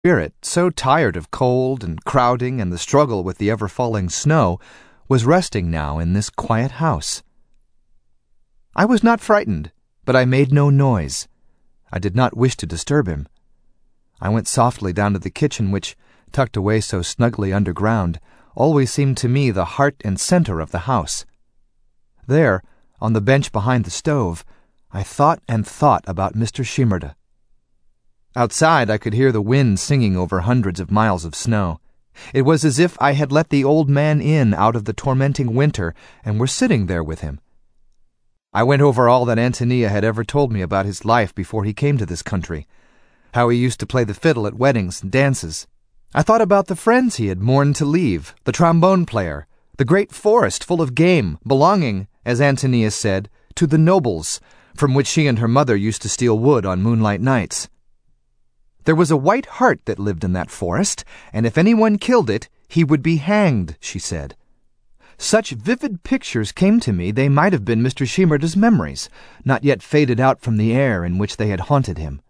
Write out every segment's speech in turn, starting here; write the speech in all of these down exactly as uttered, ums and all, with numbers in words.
Spirit, so tired of cold and crowding and the struggle with the ever-falling snow, was resting now in this quiet house. I was not frightened, but I made no noise. I did not wish to disturb him. I went softly down to the kitchen, which, tucked away so snugly underground, always seemed to me the heart and center of the house. There, on the bench behind the stove, I thought and thought about Mister Shimerda. Outside, I could hear the wind singing over hundreds of miles of snow. It was as if I had let the old man in out of the tormenting winter and were sitting there with him. I went over all that Antonia had ever told me about his life before he came to this country, how he used to play the fiddle at weddings and dances. I thought about the friends he had mourned to leave, the trombone player, the great forest full of game, belonging, as Antonia said, to the nobles, from which she and her mother used to steal wood on moonlight nights. There was a white hart that lived in that forest, and if anyone killed it, he would be hanged, she said. Such vivid pictures came to me they might have been Mister Shimerda's memories, not yet faded out from the air in which they had haunted him.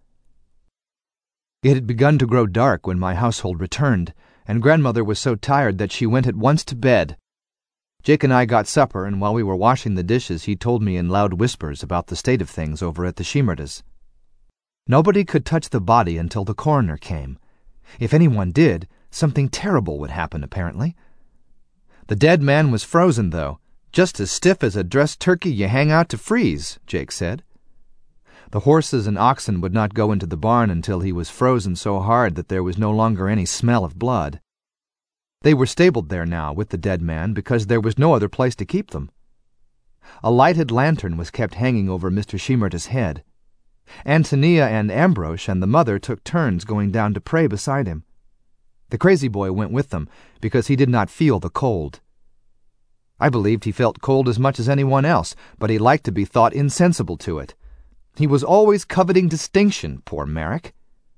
It had begun to grow dark when my household returned, and grandmother was so tired that she went at once to bed. Jake and I got supper, and while we were washing the dishes he told me in loud whispers about the state of things over at the Shimerdas'. Nobody could touch the body until the coroner came. If anyone did, something terrible would happen, apparently. The dead man was frozen, though, just as stiff as a dressed turkey you hang out to freeze, Jake said. The horses and oxen would not go into the barn until he was frozen so hard that there was no longer any smell of blood. They were stabled there now with the dead man because there was no other place to keep them. A lighted lantern was kept hanging over Mister Shimerda's head. Antonia and Ambrose and the mother took turns going down to pray beside him. The crazy boy went with them because he did not feel the cold. I believed he felt cold as much as anyone else, but he liked to be thought insensible to it. He was always coveting distinction, poor Merrick.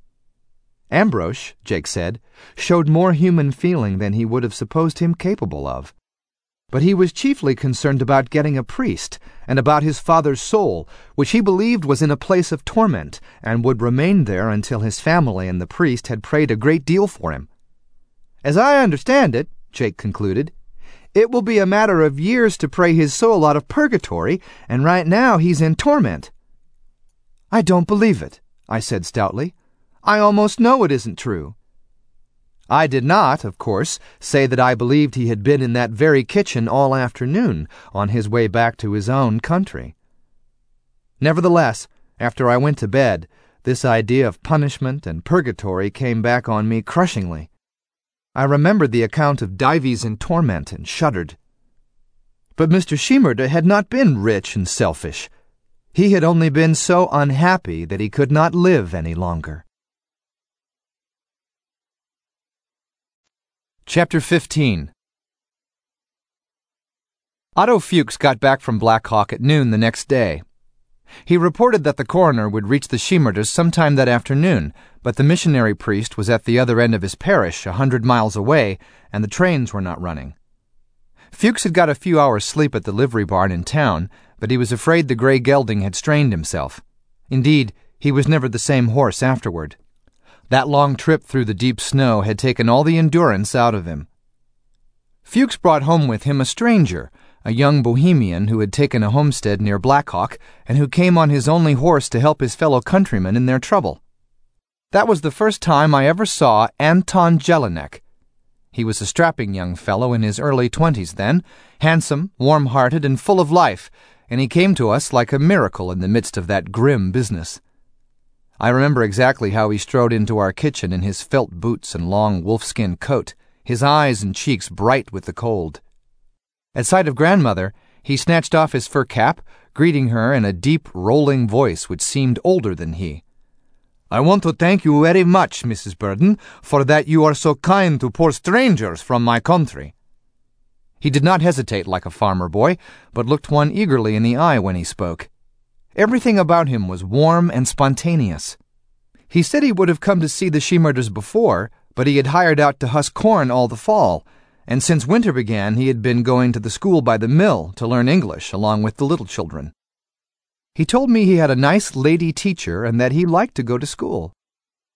Ambrose, Jake said, showed more human feeling than he would have supposed him capable of. But he was chiefly concerned about getting a priest, and about his father's soul, which he believed was in a place of torment, and would remain there until his family and the priest had prayed a great deal for him. As I understand it, Jake concluded, it will be a matter of years to pray his soul out of purgatory, and right now he's in torment. I don't believe it, I said stoutly. I almost know it isn't true. I did not, of course, say that I believed he had been in that very kitchen all afternoon, on his way back to his own country. Nevertheless, after I went to bed, this idea of punishment and purgatory came back on me crushingly. I remembered the account of Dives in torment and shuddered. But Mister Shimerda had not been rich and selfish. He had only been so unhappy that he could not live any longer. Chapter fifteen. Otto Fuchs got back from Black Hawk at noon the next day. He reported that the coroner would reach the Shimerdas sometime that afternoon, but the missionary priest was at the other end of his parish, a hundred miles away, and the trains were not running. Fuchs had got a few hours' sleep at the livery barn in town, but he was afraid the gray gelding had strained himself. Indeed, he was never the same horse afterward. That long trip through the deep snow had taken all the endurance out of him. Fuchs brought home with him a stranger, a young bohemian who had taken a homestead near Black Hawk and who came on his only horse to help his fellow countrymen in their trouble. That was the first time I ever saw Anton Jelinek. He was a strapping young fellow in his early twenties then, handsome, warm-hearted, and full of life, and he came to us like a miracle in the midst of that grim business. I remember exactly how he strode into our kitchen in his felt boots and long wolfskin coat, his eyes and cheeks bright with the cold. At sight of grandmother, he snatched off his fur cap, greeting her in a deep, rolling voice which seemed older than he. I want to thank you very much, Missus Burden, for that you are so kind to poor strangers from my country. He did not hesitate like a farmer boy, but looked one eagerly in the eye when he spoke. Everything about him was warm and spontaneous. He said he would have come to see the Shimerdas before, but he had hired out to husk corn all the fall, and since winter began he had been going to the school by the mill to learn English along with the little children. He told me he had a nice lady teacher and that he liked to go to school.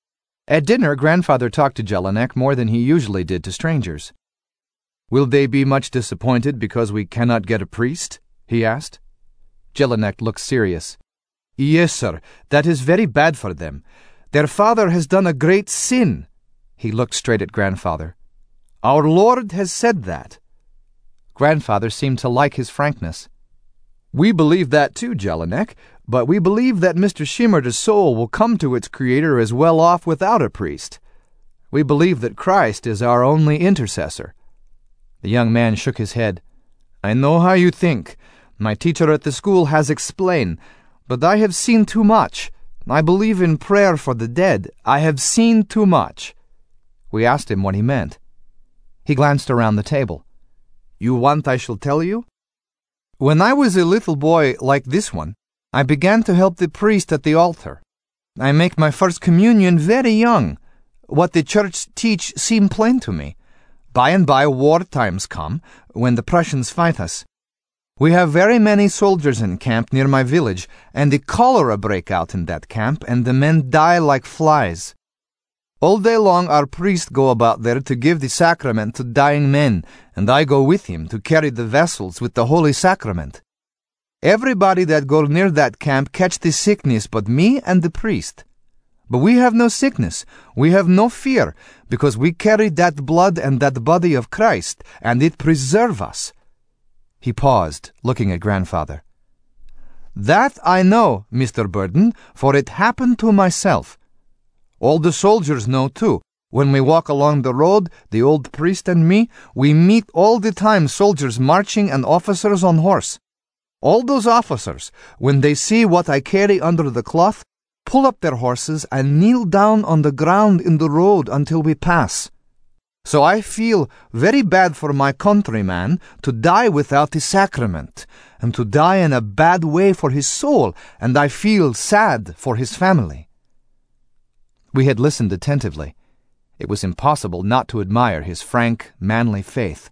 At dinner, Grandfather talked to Jelinek more than he usually did to strangers. "Will they be much disappointed because we cannot get a priest?" he asked. Jelinek looked serious. "Yes, sir, that is very bad for them. Their father has done a great sin." He looked straight at Grandfather. "Our Lord has said that." Grandfather seemed to like his frankness. "We believe that too, Jelinek, but we believe that Mister Shimerda's soul will come to its Creator as well off without a priest. We believe that Christ is our only intercessor." The young man shook his head. "I know how you think. My teacher at the school has explained, but I have seen too much. I believe in prayer for the dead. I have seen too much." We asked him what he meant. He glanced around the table. "You want I shall tell you? When I was a little boy like this one, I began to help the priest at the altar. I make my first communion very young. What the church teach seemed plain to me. By and by war times come, when the Prussians fight us. We have very many soldiers in camp near my village, and the cholera break out in that camp, and the men die like flies. All day long our priest go about there to give the sacrament to dying men, and I go with him to carry the vessels with the holy sacrament. Everybody that go near that camp catch the sickness but me and the priest. But we have no sickness, we have no fear, because we carry that blood and that body of Christ, and it preserve us." He paused, looking at Grandfather. "That I know, Mister Burden, for it happened to myself. All the soldiers know, too. When we walk along the road, the old priest and me, we meet all the time soldiers marching and officers on horse. All those officers, when they see what I carry under the cloth, pull up their horses and kneel down on the ground in the road until we pass. So I feel very bad for my countryman to die without the sacrament, and to die in a bad way for his soul, and I feel sad for his family." We had listened attentively. It was impossible not to admire his frank, manly faith.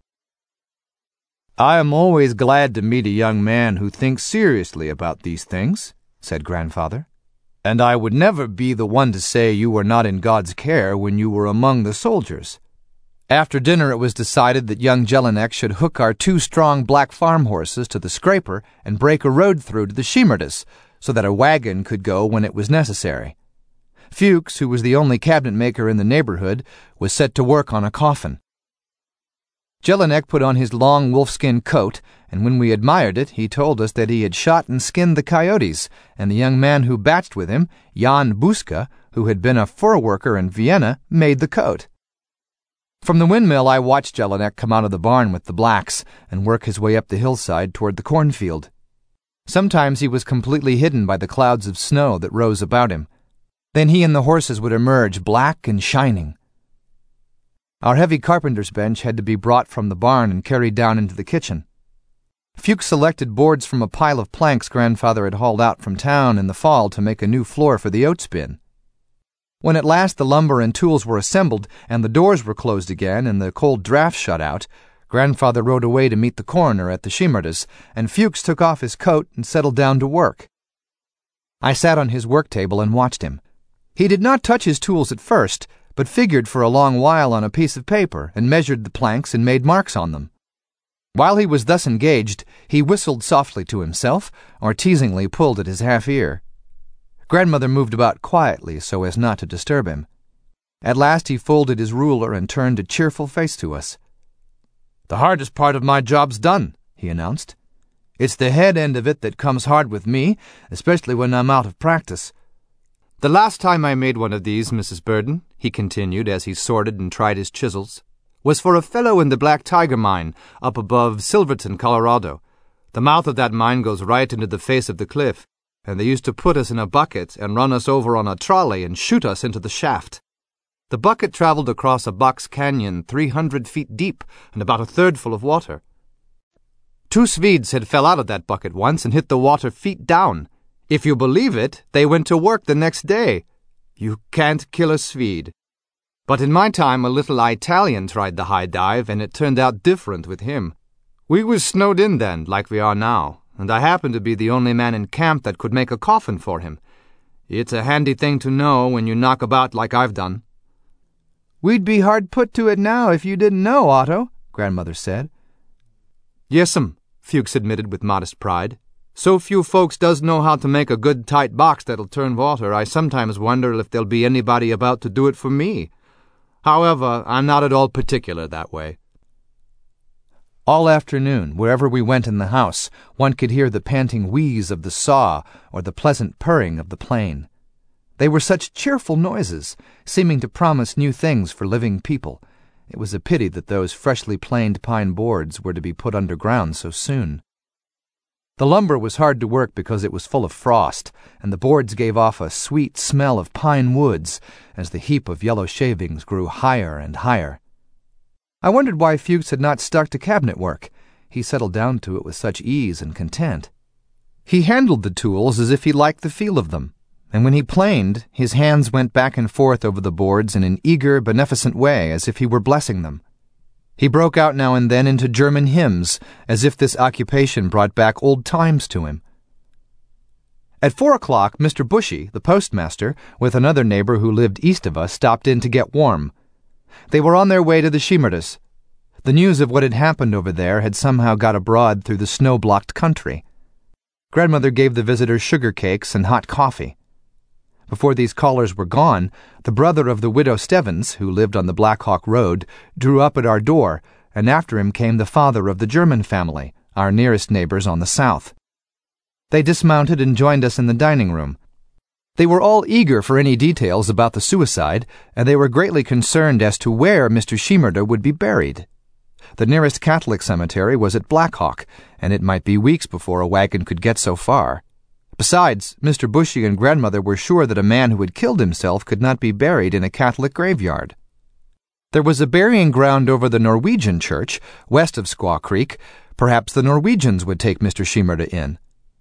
"I am always glad to meet a young man who thinks seriously about these things," said Grandfather. "And I would never be the one to say you were not in God's care when you were among the soldiers." After dinner it was decided that young Jelinek should hook our two strong black farm horses to the scraper and break a road through to the Shimerdas, so that a wagon could go when it was necessary. Fuchs, who was the only cabinet maker in the neighborhood, was set to work on a coffin. Jelinek put on his long wolfskin coat, and when we admired it, he told us that he had shot and skinned the coyotes, and the young man who batched with him, Jan Buska, who had been a fur worker in Vienna, made the coat. From the windmill I watched Jelinek come out of the barn with the blacks and work his way up the hillside toward the cornfield. Sometimes he was completely hidden by the clouds of snow that rose about him. Then he and the horses would emerge black and shining. Our heavy carpenter's bench had to be brought from the barn and carried down into the kitchen. Fuchs selected boards from a pile of planks Grandfather had hauled out from town in the fall to make a new floor for the oats bin. When at last the lumber and tools were assembled and the doors were closed again and the cold draft shut out, Grandfather rode away to meet the coroner at the Shimerdas, and Fuchs took off his coat and settled down to work. I sat on his work table and watched him. He did not touch his tools at first, but figured for a long while on a piece of paper and measured the planks and made marks on them. While he was thus engaged, he whistled softly to himself or teasingly pulled at his half ear. Grandmother moved about quietly so as not to disturb him. At last he folded his ruler and turned a cheerful face to us. "The hardest part of my job's done," he announced. "It's the head end of it that comes hard with me, especially when I'm out of practice. The last time I made one of these, Missus Burden," he continued as he sorted and tried his chisels, "was for a fellow in the Black Tiger mine up above Silverton, Colorado. The mouth of that mine goes right into the face of the cliff, and they used to put us in a bucket and run us over on a trolley and shoot us into the shaft. The bucket traveled across a box canyon three hundred feet deep and about a third full of water. Two Swedes had fell out of that bucket once and hit the water feet down. If you believe it, they went to work the next day. You can't kill a Swede. But in my time, a little Italian tried the high dive, and it turned out different with him. We was snowed in then, like we are now, and I happened to be the only man in camp that could make a coffin for him. It's a handy thing to know when you knock about like I've done." "We'd be hard put to it now if you didn't know, Otto," Grandmother said. "Yes'm," Fuchs admitted with modest pride. "So few folks does know how to make a good tight box that'll turn water, I sometimes wonder if there'll be anybody about to do it for me. However, I'm not at all particular that way." All afternoon, wherever we went in the house, one could hear the panting wheeze of the saw or the pleasant purring of the plane. They were such cheerful noises, seeming to promise new things for living people. It was a pity that those freshly planed pine boards were to be put underground so soon. The lumber was hard to work because it was full of frost, and the boards gave off a sweet smell of pine woods as the heap of yellow shavings grew higher and higher. I wondered why Fuchs had not stuck to cabinet work. He settled down to it with such ease and content. He handled the tools as if he liked the feel of them, and when he planed, his hands went back and forth over the boards in an eager, beneficent way, as if he were blessing them. He broke out now and then into German hymns, as if this occupation brought back old times to him. At four o'clock, Mister Bushy, the postmaster, with another neighbor who lived east of us, stopped in to get warm. They were on their way to the Shimerdas. The news of what had happened over there had somehow got abroad through the snow-blocked country. Grandmother gave the visitors sugar cakes and hot coffee. Before these callers were gone, the brother of the widow Stevens, who lived on the Black Hawk Road, drew up at our door, and after him came the father of the German family, our nearest neighbors on the south. They dismounted and joined us in the dining room. They were all eager for any details about the suicide, and they were greatly concerned as to where Mister Shimerda would be buried. The nearest Catholic cemetery was at Black Hawk, and it might be weeks before a wagon could get so far. Besides, Mister Bushy and Grandmother were sure that a man who had killed himself could not be buried in a Catholic graveyard. There was a burying ground over the Norwegian church, west of Squaw Creek. Perhaps the Norwegians would take Mister Shimerda in.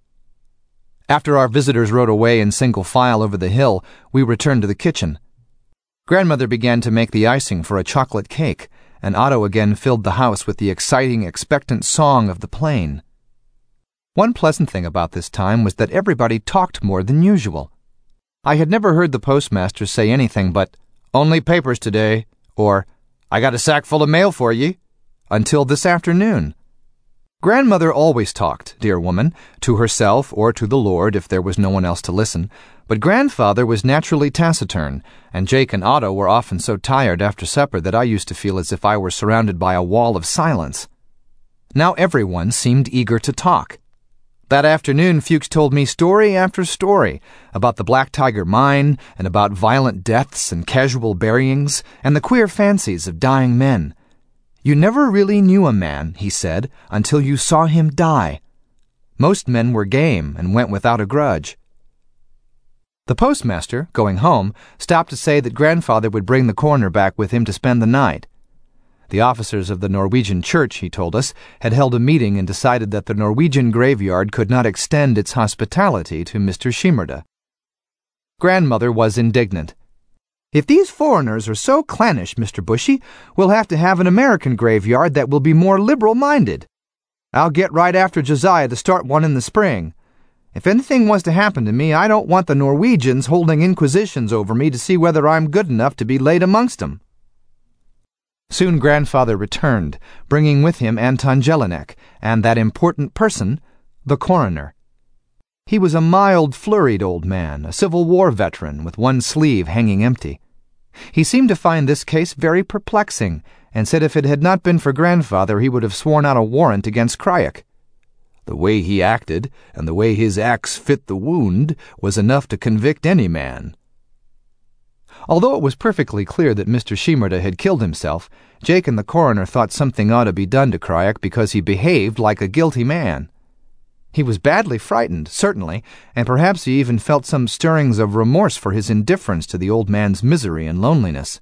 After our visitors rode away in single file over the hill, we returned to the kitchen. Grandmother began to make the icing for a chocolate cake, and Otto again filled the house with the exciting, expectant song of the plane. One pleasant thing about this time was that everybody talked more than usual. I had never heard the postmaster say anything but, "Only papers today," or, "I got a sack full of mail for ye," until this afternoon. Grandmother always talked, dear woman, to herself or to the Lord if there was no one else to listen, but Grandfather was naturally taciturn, and Jake and Otto were often so tired after supper that I used to feel as if I were surrounded by a wall of silence. Now everyone seemed eager to talk. That afternoon, Fuchs told me story after story about the Black Tiger mine and about violent deaths and casual buryings and the queer fancies of dying men. You never really knew a man, he said, until you saw him die. Most men were game and went without a grudge. The postmaster, going home, stopped to say that Grandfather would bring the coroner back with him to spend the night. The officers of the Norwegian church, he told us, had held a meeting and decided that the Norwegian graveyard could not extend its hospitality to Mister Shimerda. Grandmother was indignant. "If these foreigners are so clannish, Mister Bushy, we'll have to have an American graveyard that will be more liberal-minded. I'll get right after Josiah to start one in the spring. If anything was to happen to me, I don't want the Norwegians holding inquisitions over me to see whether I'm good enough to be laid amongst 'em." Soon Grandfather returned, bringing with him Anton Jelinek and that important person, the coroner. He was a mild, flurried old man, a Civil War veteran with one sleeve hanging empty. He seemed to find this case very perplexing, and said if it had not been for Grandfather he would have sworn out a warrant against Craik. The way he acted, and the way his axe fit the wound, was enough to convict any man. Although it was perfectly clear that Mister Shimerda had killed himself, Jake and the coroner thought something ought to be done to Craik because he behaved like a guilty man. He was badly frightened, certainly, and perhaps he even felt some stirrings of remorse for his indifference to the old man's misery and loneliness.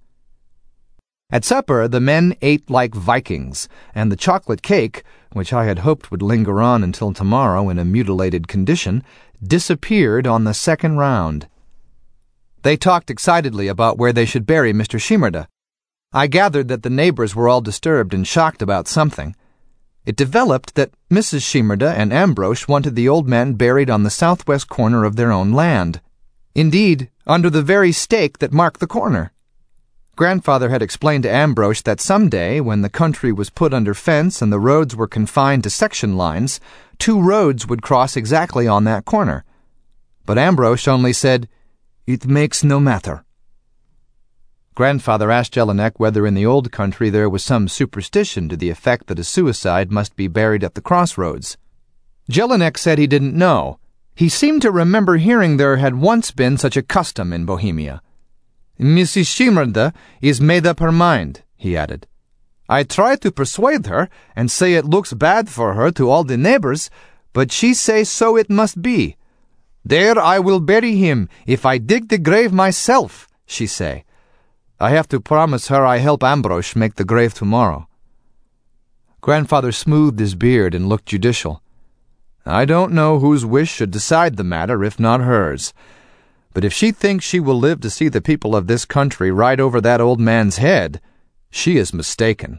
At supper, the men ate like Vikings, and the chocolate cake, which I had hoped would linger on until tomorrow in a mutilated condition, disappeared on the second round. They talked excitedly about where they should bury Mister Shimerda. I gathered that the neighbors were all disturbed and shocked about something. It developed that Missus Shimerda and Ambrosch wanted the old man buried on the southwest corner of their own land. Indeed, under the very stake that marked the corner. Grandfather had explained to Ambrosch that someday, when the country was put under fence and the roads were confined to section lines, two roads would cross exactly on that corner. But Ambrosch only said, "It makes no matter." Grandfather asked Jelinek whether in the old country there was some superstition to the effect that a suicide must be buried at the crossroads. Jelinek said he didn't know. He seemed to remember hearing there had once been such a custom in Bohemia. "Missus Shimerda is made up her mind," he added. "I try to persuade her and say it looks bad for her to all the neighbors, but she say so it must be. There I will bury him if I dig the grave myself," she say. I have to promise her I help Ambrosch make the grave tomorrow. Grandfather smoothed his beard and looked judicial. "I don't know whose wish should decide the matter if not hers. But if she thinks she will live to see the people of this country ride over that old man's head, she is mistaken."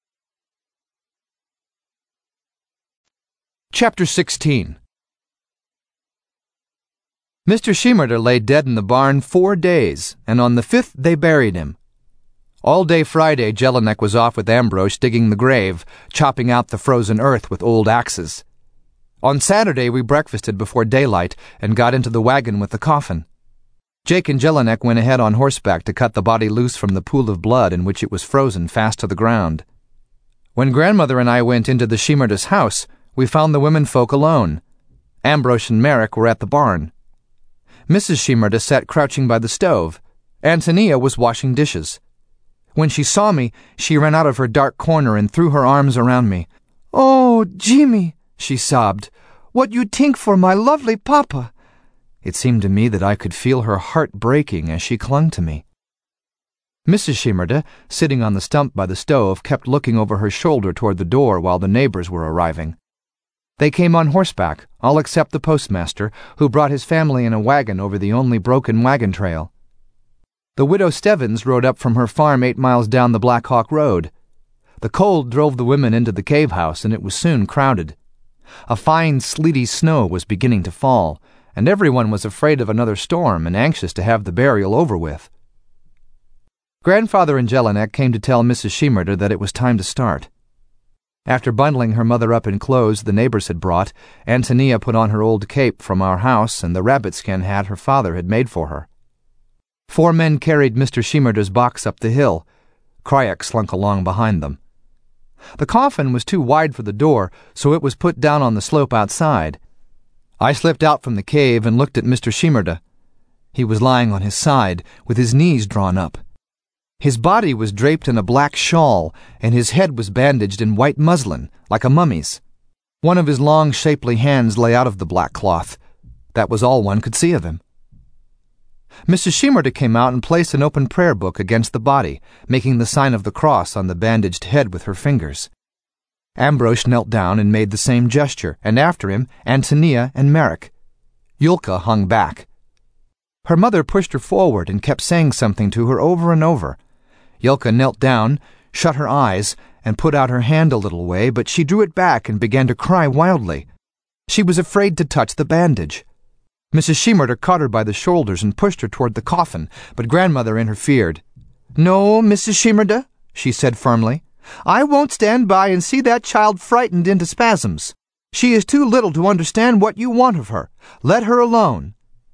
Chapter sixteen. Mister Shimerda lay dead in the barn four days, and on the fifth they buried him. All day Friday, Jelinek was off with Ambrosch digging the grave, chopping out the frozen earth with old axes. On Saturday, we breakfasted before daylight and got into the wagon with the coffin. Jake and Jelinek went ahead on horseback to cut the body loose from the pool of blood in which it was frozen fast to the ground. When Grandmother and I went into the Shimerdas' house, we found the women folk alone. Ambrosch and Merrick were at the barn. Missus Shimerda sat crouching by the stove. Antonia was washing dishes. When she saw me, she ran out of her dark corner and threw her arms around me. "Oh, Jimmy," she sobbed, "what you think for my lovely papa?" It seemed to me that I could feel her heart breaking as she clung to me. Missus Shimerda, sitting on the stump by the stove, kept looking over her shoulder toward the door while the neighbors were arriving. They came on horseback, all except the postmaster, who brought his family in a wagon over the only broken wagon trail. The widow Stevens rode up from her farm eight miles down the Black Hawk Road. The cold drove the women into the cave house, and it was soon crowded. A fine, sleety snow was beginning to fall, and everyone was afraid of another storm and anxious to have the burial over with. Grandfather and Jelinek came to tell Missus Shimerda that it was time to start. After bundling her mother up in clothes the neighbors had brought, Antonia put on her old cape from our house and the rabbit-skin hat her father had made for her. Four men carried Mister Shimerda's box up the hill. Kryak slunk along behind them. The coffin was too wide for the door, so it was put down on the slope outside. I slipped out from the cave and looked at Mister Shimerda. He was lying on his side, with his knees drawn up. His body was draped in a black shawl, and his head was bandaged in white muslin, like a mummy's. One of his long, shapely hands lay out of the black cloth. That was all one could see of him. Missus Shimerda came out and placed an open prayer book against the body, making the sign of the cross on the bandaged head with her fingers. Ambrosch knelt down and made the same gesture, and after him, Antonia and Merrick. Yulka hung back. Her mother pushed her forward and kept saying something to her over and over. Yulka knelt down, shut her eyes, and put out her hand a little way, but she drew it back and began to cry wildly. She was afraid to touch the bandage. Missus Shimerda caught her by the shoulders and pushed her toward the coffin, but Grandmother interfered. "No, Missus Shimerda," she said firmly. "I won't stand by and see that child frightened into spasms. She is too little to understand what you want of her. Let her alone."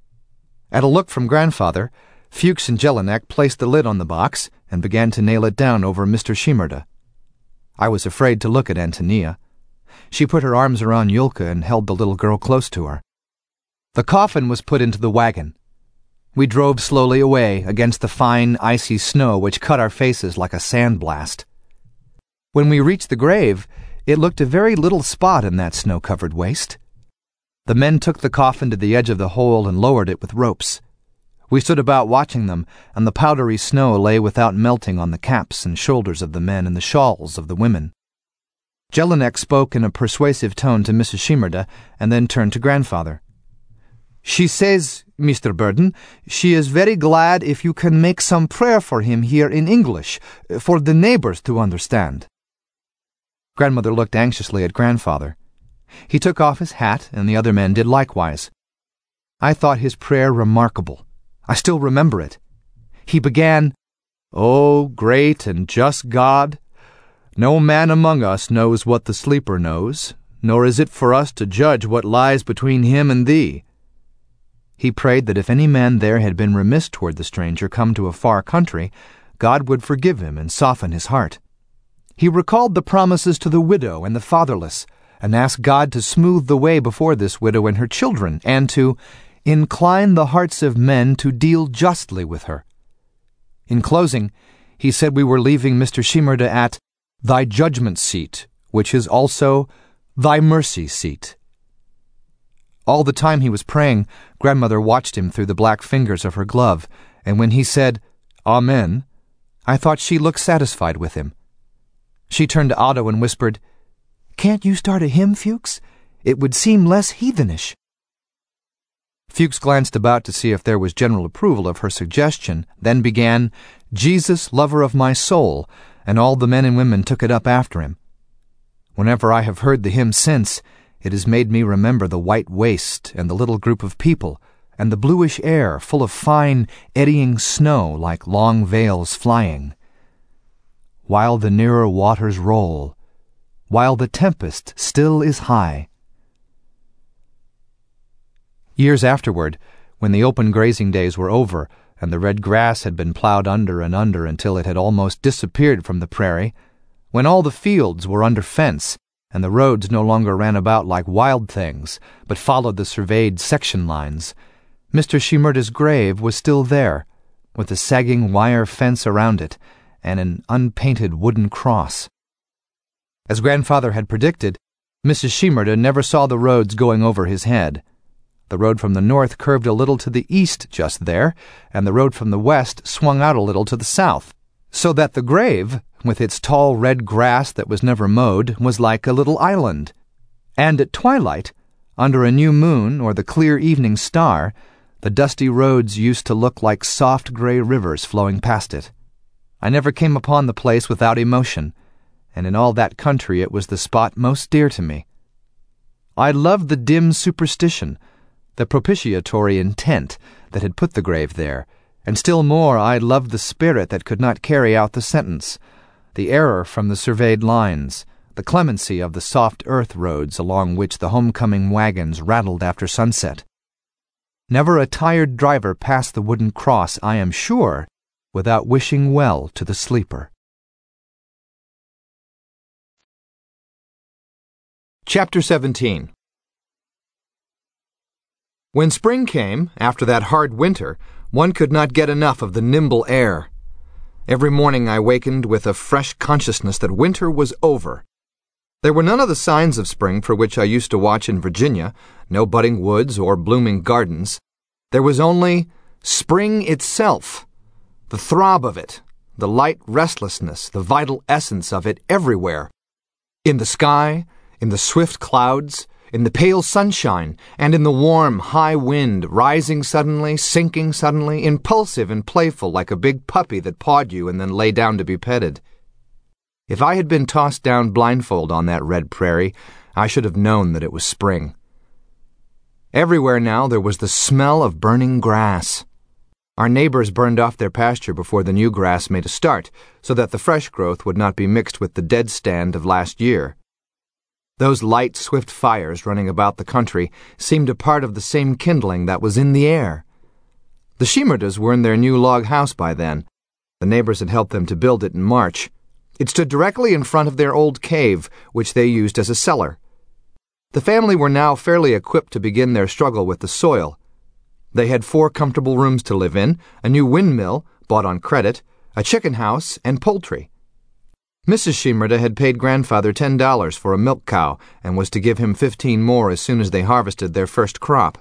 At a look from Grandfather, Fuchs and Jelinek placed the lid on the box and began to nail it down over Mister Shimerda. I was afraid to look at Antonia. She put her arms around Yulka and held the little girl close to her. The coffin was put into the wagon. We drove slowly away against the fine, icy snow which cut our faces like a sandblast. When we reached the grave, it looked a very little spot in that snow-covered waste. The men took the coffin to the edge of the hole and lowered it with ropes. We stood about watching them, and the powdery snow lay without melting on the caps and shoulders of the men and the shawls of the women. Jelinek spoke in a persuasive tone to Missus Shimerda and then turned to Grandfather. "She says, Mister Burden, she is very glad if you can make some prayer for him here in English, for the neighbors to understand." Grandmother looked anxiously at Grandfather. He took off his hat, and the other men did likewise. I thought his prayer remarkable. I still remember it. He began, O great and just God, no man among us knows what the sleeper knows, nor is it for us to judge what lies between him and thee. He prayed that if any man there had been remiss toward the stranger come to a far country, God would forgive him and soften his heart. He recalled the promises to the widow and the fatherless, and asked God to smooth the way before this widow and her children, and to incline the hearts of men to deal justly with her. In closing, he said we were leaving Mister Shimerda at thy judgment seat, which is also thy mercy seat. All the time he was praying, Grandmother watched him through the black fingers of her glove, and when he said, Amen, I thought she looked satisfied with him. She turned to Otto and whispered, Can't you start a hymn, Fuchs? It would seem less heathenish. Fuchs glanced about to see if there was general approval of her suggestion, then began, Jesus, lover of my soul, and all the men and women took it up after him. Whenever I have heard the hymn since, it has made me remember the white waste and the little group of people, and the bluish air full of fine, eddying snow like long veils flying. While the nearer waters roll, while the tempest still is high. Years afterward, when the open grazing days were over, and the red grass had been plowed under and under until it had almost disappeared from the prairie, when all the fields were under fence, and the roads no longer ran about like wild things, but followed the surveyed section lines, Mister Shimerda's grave was still there, with a sagging wire fence around it, and an unpainted wooden cross. As Grandfather had predicted, Missus Shimerda never saw the roads going over his head. The road from the north curved a little to the east just there, and the road from the west swung out a little to the south, so that the grave, with its tall red grass that was never mowed, was like a little island. And at twilight, under a new moon or the clear evening star, the dusty roads used to look like soft gray rivers flowing past it. I never came upon the place without emotion, and in all that country it was the spot most dear to me. I loved the dim superstition, the propitiatory intent that had put the grave there, and still more I loved the spirit that could not carry out the sentence, the error from the surveyed lines, the clemency of the soft earth roads along which the homecoming wagons rattled after sunset. Never a tired driver passed the wooden cross, I am sure, without wishing well to the sleeper. Chapter seventeen. When spring came, after that hard winter, one could not get enough of the nimble air. Every morning I wakened with a fresh consciousness that winter was over. There were none of the signs of spring for which I used to watch in Virginia, no budding woods or blooming gardens. There was only spring itself, the throb of it, the light restlessness, the vital essence of it everywhere. In the sky, in the swift clouds, in the pale sunshine, and in the warm, high wind, rising suddenly, sinking suddenly, impulsive and playful like a big puppy that pawed you and then lay down to be petted. If I had been tossed down blindfold on that red prairie, I should have known that it was spring. Everywhere now there was the smell of burning grass. Our neighbors burned off their pasture before the new grass made a start, so that the fresh growth would not be mixed with the dead stand of last year. Those light, swift fires running about the country seemed a part of the same kindling that was in the air. The Shimerdas were in their new log house by then. The neighbors had helped them to build it in March. It stood directly in front of their old cave, which they used as a cellar. The family were now fairly equipped to begin their struggle with the soil. They had four comfortable rooms to live in, a new windmill, bought on credit, a chicken house, and poultry. Missus Shimerda had paid Grandfather ten dollars for a milk cow and was to give him fifteen more as soon as they harvested their first crop.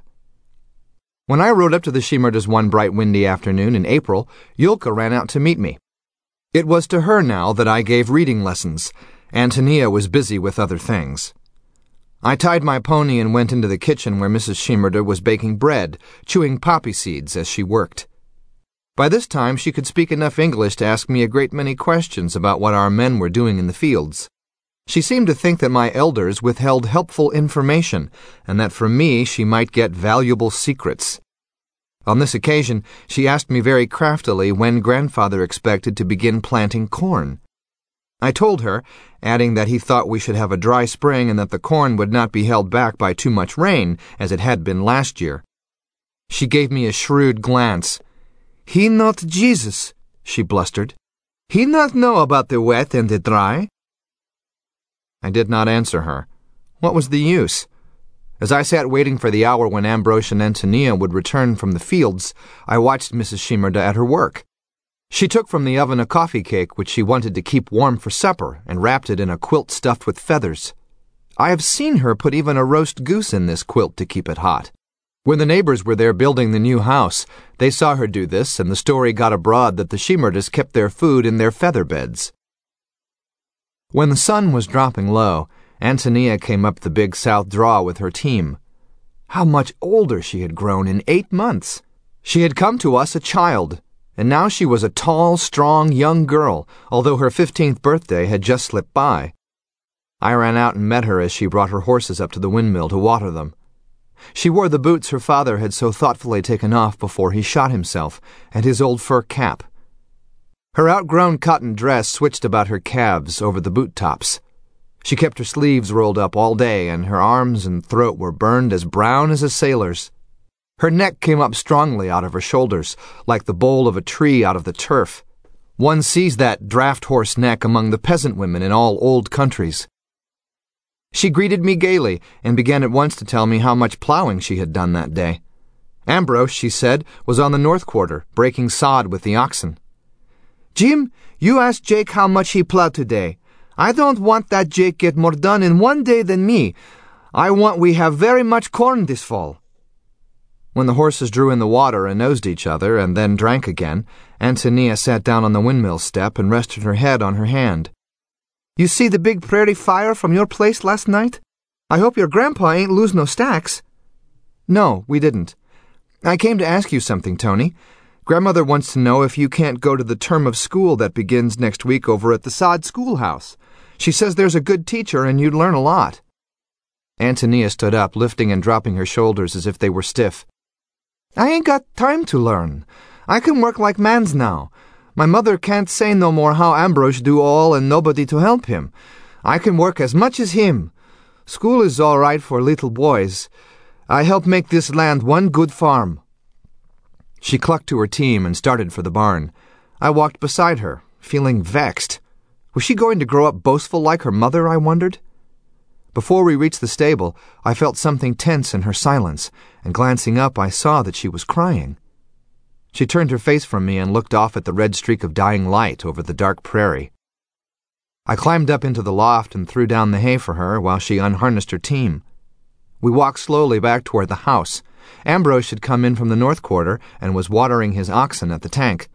When I rode up to the Shimerdas one bright windy afternoon in April, Yulka ran out to meet me. It was to her now that I gave reading lessons. Antonia was busy with other things. I tied my pony and went into the kitchen where Missus Shimerda was baking bread, chewing poppy seeds as she worked. By this time she could speak enough English to ask me a great many questions about what our men were doing in the fields. She seemed to think that my elders withheld helpful information, and that from me she might get valuable secrets. On this occasion, she asked me very craftily when grandfather expected to begin planting corn. I told her, adding that he thought we should have a dry spring and that the corn would not be held back by too much rain, as it had been last year. She gave me a shrewd glance. "He not Jesus," she blustered. "He not know about the wet and the dry." I did not answer her. What was the use? As I sat waiting for the hour when Ambrose and Antonia would return from the fields, I watched Missus Shimerda at her work. She took from the oven a coffee cake which she wanted to keep warm for supper and wrapped it in a quilt stuffed with feathers. I have seen her put even a roast goose in this quilt to keep it hot. When the neighbors were there building the new house, they saw her do this, and the story got abroad that the Shimerdas kept their food in their feather beds. When the sun was dropping low, Antonia came up the big south draw with her team. How much older she had grown in eight months! She had come to us a child, and now she was a tall, strong young girl, although her fifteenth birthday had just slipped by. I ran out and met her as she brought her horses up to the windmill to water them. She wore the boots her father had so thoughtfully taken off before he shot himself, and his old fur cap. Her outgrown cotton dress switched about her calves over the boot tops. She kept her sleeves rolled up all day, and her arms and throat were burned as brown as a sailor's. Her neck came up strongly out of her shoulders, like the bole of a tree out of the turf. One sees that draft horse neck among the peasant women in all old countries. She greeted me gaily, and began at once to tell me how much plowing she had done that day. Ambrose, she said, was on the north quarter, breaking sod with the oxen. "Jim, you ask Jake how much he plowed today. I don't want that Jake get more done in one day than me. I want we have very much corn this fall." When the horses drew in the water and nosed each other and then drank again, Antonia sat down on the windmill step and rested her head on her hand. "You see the big prairie fire from your place last night? I hope your grandpa ain't lose no stacks." "No, we didn't. I came to ask you something, Tony. Grandmother wants to know if you can't go to the term of school that begins next week over at the sod schoolhouse. She says there's a good teacher and you'd learn a lot." Antonia stood up, lifting and dropping her shoulders as if they were stiff. "I ain't got time to learn. I can work like mans now. My mother can't say no more how Ambrose do all and nobody to help him. I can work as much as him. School is all right for little boys. I help make this land one good farm." She clucked to her team and started for the barn. I walked beside her, feeling vexed. Was she going to grow up boastful like her mother, I wondered? Before we reached the stable, I felt something tense in her silence, and glancing up, I saw that she was crying. She turned her face from me and looked off at the red streak of dying light over the dark prairie. I climbed up into the loft and threw down the hay for her while she unharnessed her team. We walked slowly back toward the house. Ambrose had come in from the north quarter and was watering his oxen at the tank.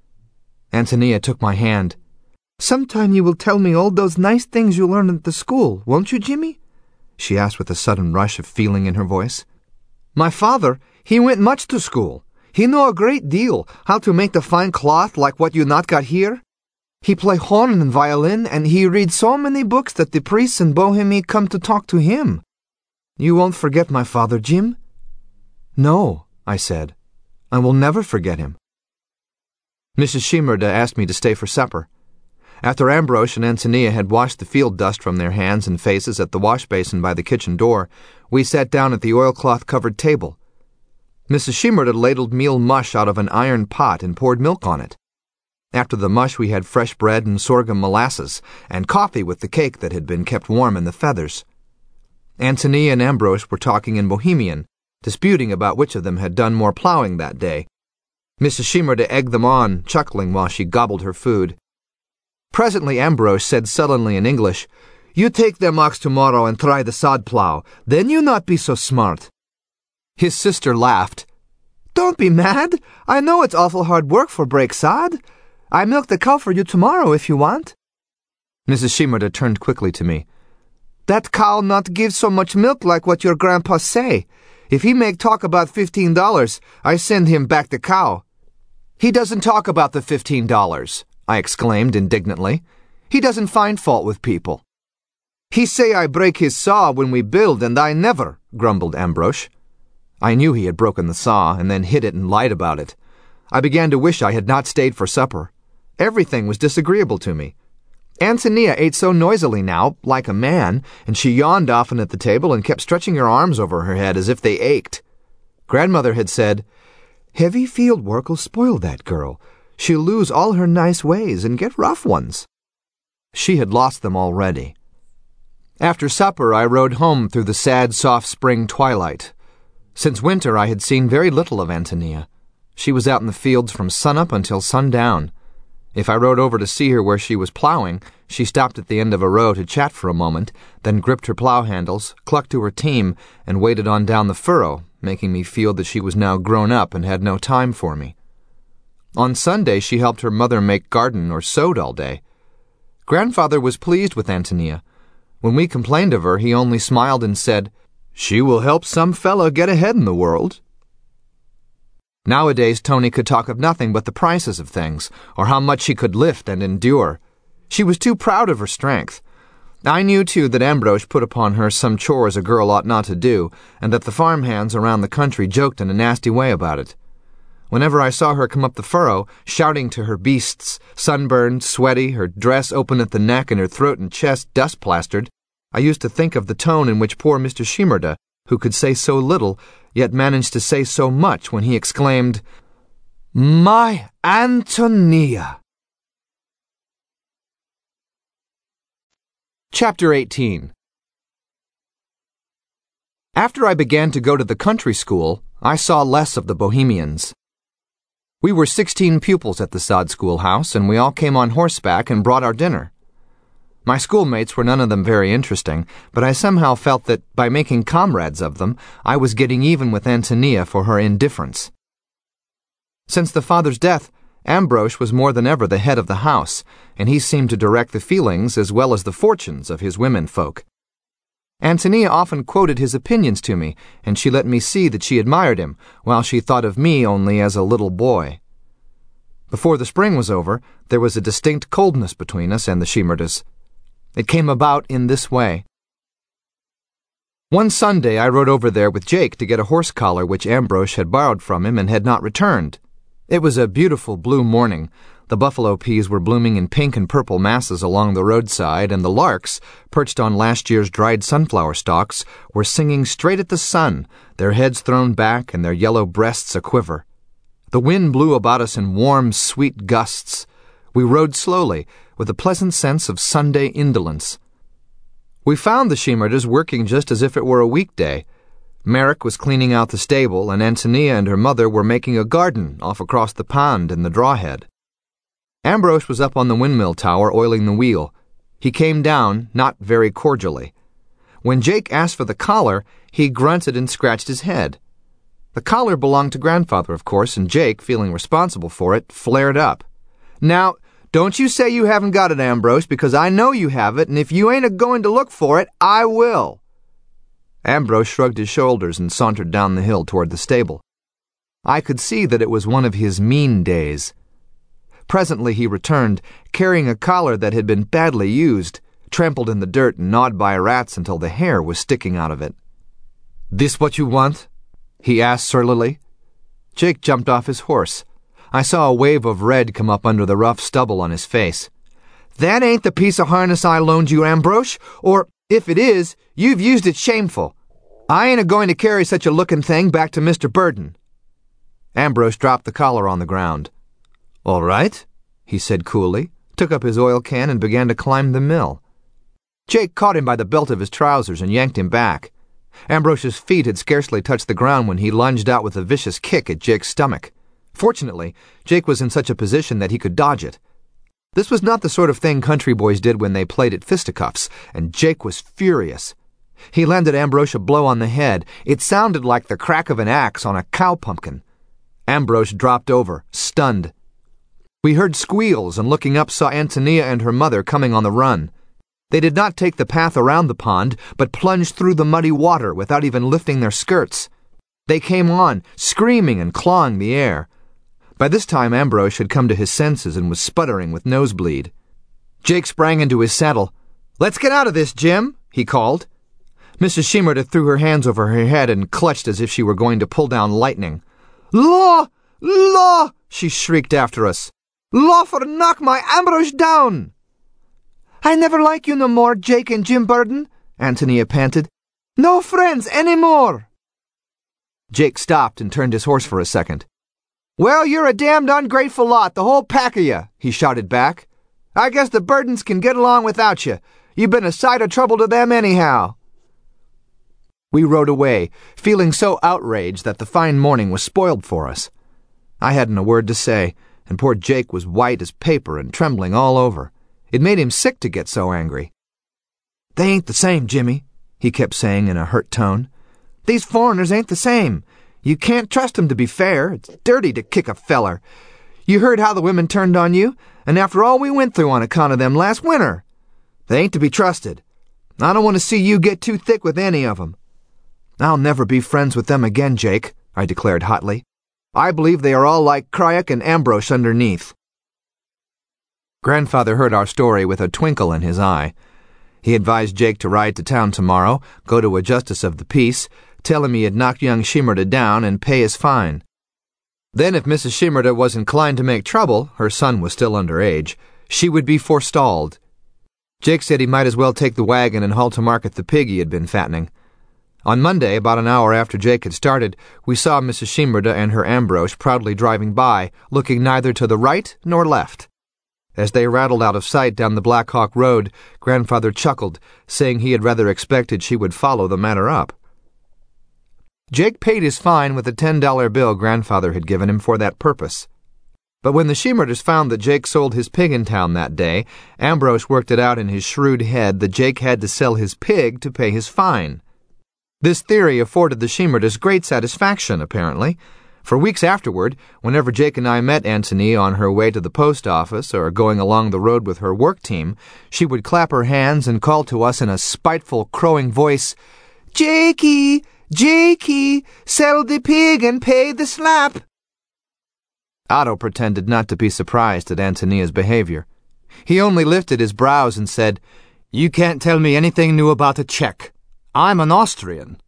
Antonia took my hand. "Sometime you will tell me all those nice things you learned at the school, won't you, Jimmy?" she asked with a sudden rush of feeling in her voice. "My father, he went much to school. He know a great deal, how to make the fine cloth like what you not got here. He play horn and violin, and he read so many books that the priests in Bohemia come to talk to him. You won't forget my father, Jim?" "No," I said. "I will never forget him." Missus Shimerda asked me to stay for supper. After Ambrose and Antonia had washed the field dust from their hands and faces at the wash basin by the kitchen door, we sat down at the oilcloth-covered table. Missus Shimerda ladled meal mush out of an iron pot and poured milk on it. After the mush we had fresh bread and sorghum molasses, and coffee with the cake that had been kept warm in the feathers. Antonia and Ambrose were talking in Bohemian, disputing about which of them had done more plowing that day. Missus Shimerda egged them on, chuckling while she gobbled her food. Presently Ambrose said sullenly in English, "You take them ox tomorrow and try the sod plow, then you not be so smart." His sister laughed. "Don't be mad. I know it's awful hard work for break sod. I milk the cow for you tomorrow if you want." Missus Shimerda turned quickly to me. "That cow not give so much milk like what your grandpa say. If he make talk about fifteen dollars, I send him back the cow." "He doesn't talk about the fifteen dollars, I exclaimed indignantly. "He doesn't find fault with people." "He say I break his saw when we build, and I never," grumbled Ambrose. I knew he had broken the saw and then hid it and lied about it. I began to wish I had not stayed for supper. Everything was disagreeable to me. Antonia ate so noisily now, like a man, and she yawned often at the table and kept stretching her arms over her head as if they ached. Grandmother had said, "Heavy field work will spoil that girl. She'll lose all her nice ways and get rough ones." She had lost them already. After supper, I rode home through the sad, soft spring twilight. Since winter, I had seen very little of Antonia. She was out in the fields from sunup until sundown. If I rode over to see her where she was plowing, she stopped at the end of a row to chat for a moment, then gripped her plow handles, clucked to her team, and waded on down the furrow, making me feel that she was now grown up and had no time for me. On Sunday, she helped her mother make garden or sewed all day. Grandfather was pleased with Antonia. When we complained of her, he only smiled and said, "She will help some fellow get ahead in the world." Nowadays, Tony could talk of nothing but the prices of things, or how much she could lift and endure. She was too proud of her strength. I knew, too, that Ambrose put upon her some chores a girl ought not to do, and that the farm hands around the country joked in a nasty way about it. Whenever I saw her come up the furrow, shouting to her beasts, sunburned, sweaty, her dress open at the neck and her throat and chest dust-plastered, I used to think of the tone in which poor Mister Shimerda, who could say so little, yet managed to say so much when he exclaimed, "My Antonia!" Chapter eighteen. After I began to go to the country school, I saw less of the Bohemians. We were sixteen pupils at the sod schoolhouse, and we all came on horseback and brought our dinner. My schoolmates were none of them very interesting, but I somehow felt that, by making comrades of them, I was getting even with Antonia for her indifference. Since the father's death, Ambrose was more than ever the head of the house, and he seemed to direct the feelings as well as the fortunes of his women folk. Antonia often quoted his opinions to me, and she let me see that she admired him, while she thought of me only as a little boy. Before the spring was over, there was a distinct coldness between us and the Shimerdas. It came about in this way. One Sunday I rode over there with Jake to get a horse collar which Ambrose had borrowed from him and had not returned. It was a beautiful blue morning. The buffalo peas were blooming in pink and purple masses along the roadside, and the larks, perched on last year's dried sunflower stalks, were singing straight at the sun, their heads thrown back and their yellow breasts a-quiver. The wind blew about us in warm, sweet gusts. We rode slowly, with a pleasant sense of Sunday indolence. We found the Shimerdas working just as if it were a weekday. Merrick was cleaning out the stable, and Antonia and her mother were making a garden off across the pond in the drawhead. Ambrose was up on the windmill tower oiling the wheel. He came down, not very cordially. When Jake asked for the collar, he grunted and scratched his head. The collar belonged to Grandfather, of course, and Jake, feeling responsible for it, flared up. "Now, don't you say you haven't got it, Ambrose, because I know you have it, and if you ain't a-going to look for it, I will." Ambrose shrugged his shoulders and sauntered down the hill toward the stable. I could see that it was one of his mean days. Presently he returned, carrying a collar that had been badly used, trampled in the dirt and gnawed by rats until the hair was sticking out of it. "This what you want?" he asked surlily. Jake jumped off his horse. I saw a wave of red come up under the rough stubble on his face. "That ain't the piece of harness I loaned you, Ambrose, or, if it is, you've used it shameful. I ain't a-going to carry such a looking thing back to Mister Burden." Ambrose dropped the collar on the ground. "All right," he said coolly, took up his oil can and began to climb the mill. Jake caught him by the belt of his trousers and yanked him back. Ambrose's feet had scarcely touched the ground when he lunged out with a vicious kick at Jake's stomach. Fortunately, Jake was in such a position that he could dodge it. This was not the sort of thing country boys did when they played at fisticuffs, and Jake was furious. He landed Ambrose a blow on the head. It sounded like the crack of an axe on a cow pumpkin. Ambrose dropped over, stunned. We heard squeals, and looking up saw Antonia and her mother coming on the run. They did not take the path around the pond, but plunged through the muddy water without even lifting their skirts. They came on, screaming and clawing the air. By this time Ambrose had come to his senses and was sputtering with nosebleed. Jake sprang into his saddle. "Let's get out of this, Jim," he called. Missus Shimerda threw her hands over her head and clutched as if she were going to pull down lightning. "Law! Law!" she shrieked after us. "Law for knock my Ambrose down!" "I never like you no more, Jake and Jim Burden," Antonia panted. "No friends any more." Jake stopped and turned his horse for a second. "Well, you're a damned ungrateful lot, the whole pack of you," he shouted back. "I guess the Burdens can get along without you. You've been a sight of trouble to them anyhow." We rode away, feeling so outraged that the fine morning was spoiled for us. I hadn't a word to say, and poor Jake was white as paper and trembling all over. It made him sick to get so angry. "They ain't the same, Jimmy," he kept saying in a hurt tone. "These foreigners ain't the same. You can't trust 'em to be fair. It's dirty to kick a feller. You heard how the women turned on you, and after all we went through on account of them last winter. They ain't to be trusted. I don't want to see you get too thick with any of 'em." "I'll never be friends with them again, Jake," I declared hotly. "I believe they are all like Crayak and Ambrose underneath." Grandfather heard our story with a twinkle in his eye. He advised Jake to ride to town tomorrow, go to a justice of the peace, tell him he had knocked young Shimerda down, and pay his fine. Then if Missus Shimerda was inclined to make trouble, her son was still under age, she would be forestalled. Jake said he might as well take the wagon and haul to market the pig he had been fattening. On Monday, about an hour after Jake had started, we saw Missus Shimerda and her Ambrose proudly driving by, looking neither to the right nor left. As they rattled out of sight down the Black Hawk Road, Grandfather chuckled, saying he had rather expected she would follow the matter up. Jake paid his fine with a ten-dollar bill Grandfather had given him for that purpose. But when the Shimerdas found that Jake sold his pig in town that day, Ambrose worked it out in his shrewd head that Jake had to sell his pig to pay his fine. This theory afforded the Shimerdas great satisfaction, apparently. For weeks afterward, whenever Jake and I met Antonia on her way to the post office or going along the road with her work team, she would clap her hands and call to us in a spiteful, crowing voice, "Jakey! Jakey! Sell the pig and pay the slap!" Otto pretended not to be surprised at Antonia's behavior. He only lifted his brows and said, "You can't tell me anything new about a Czech. I'm an Austrian."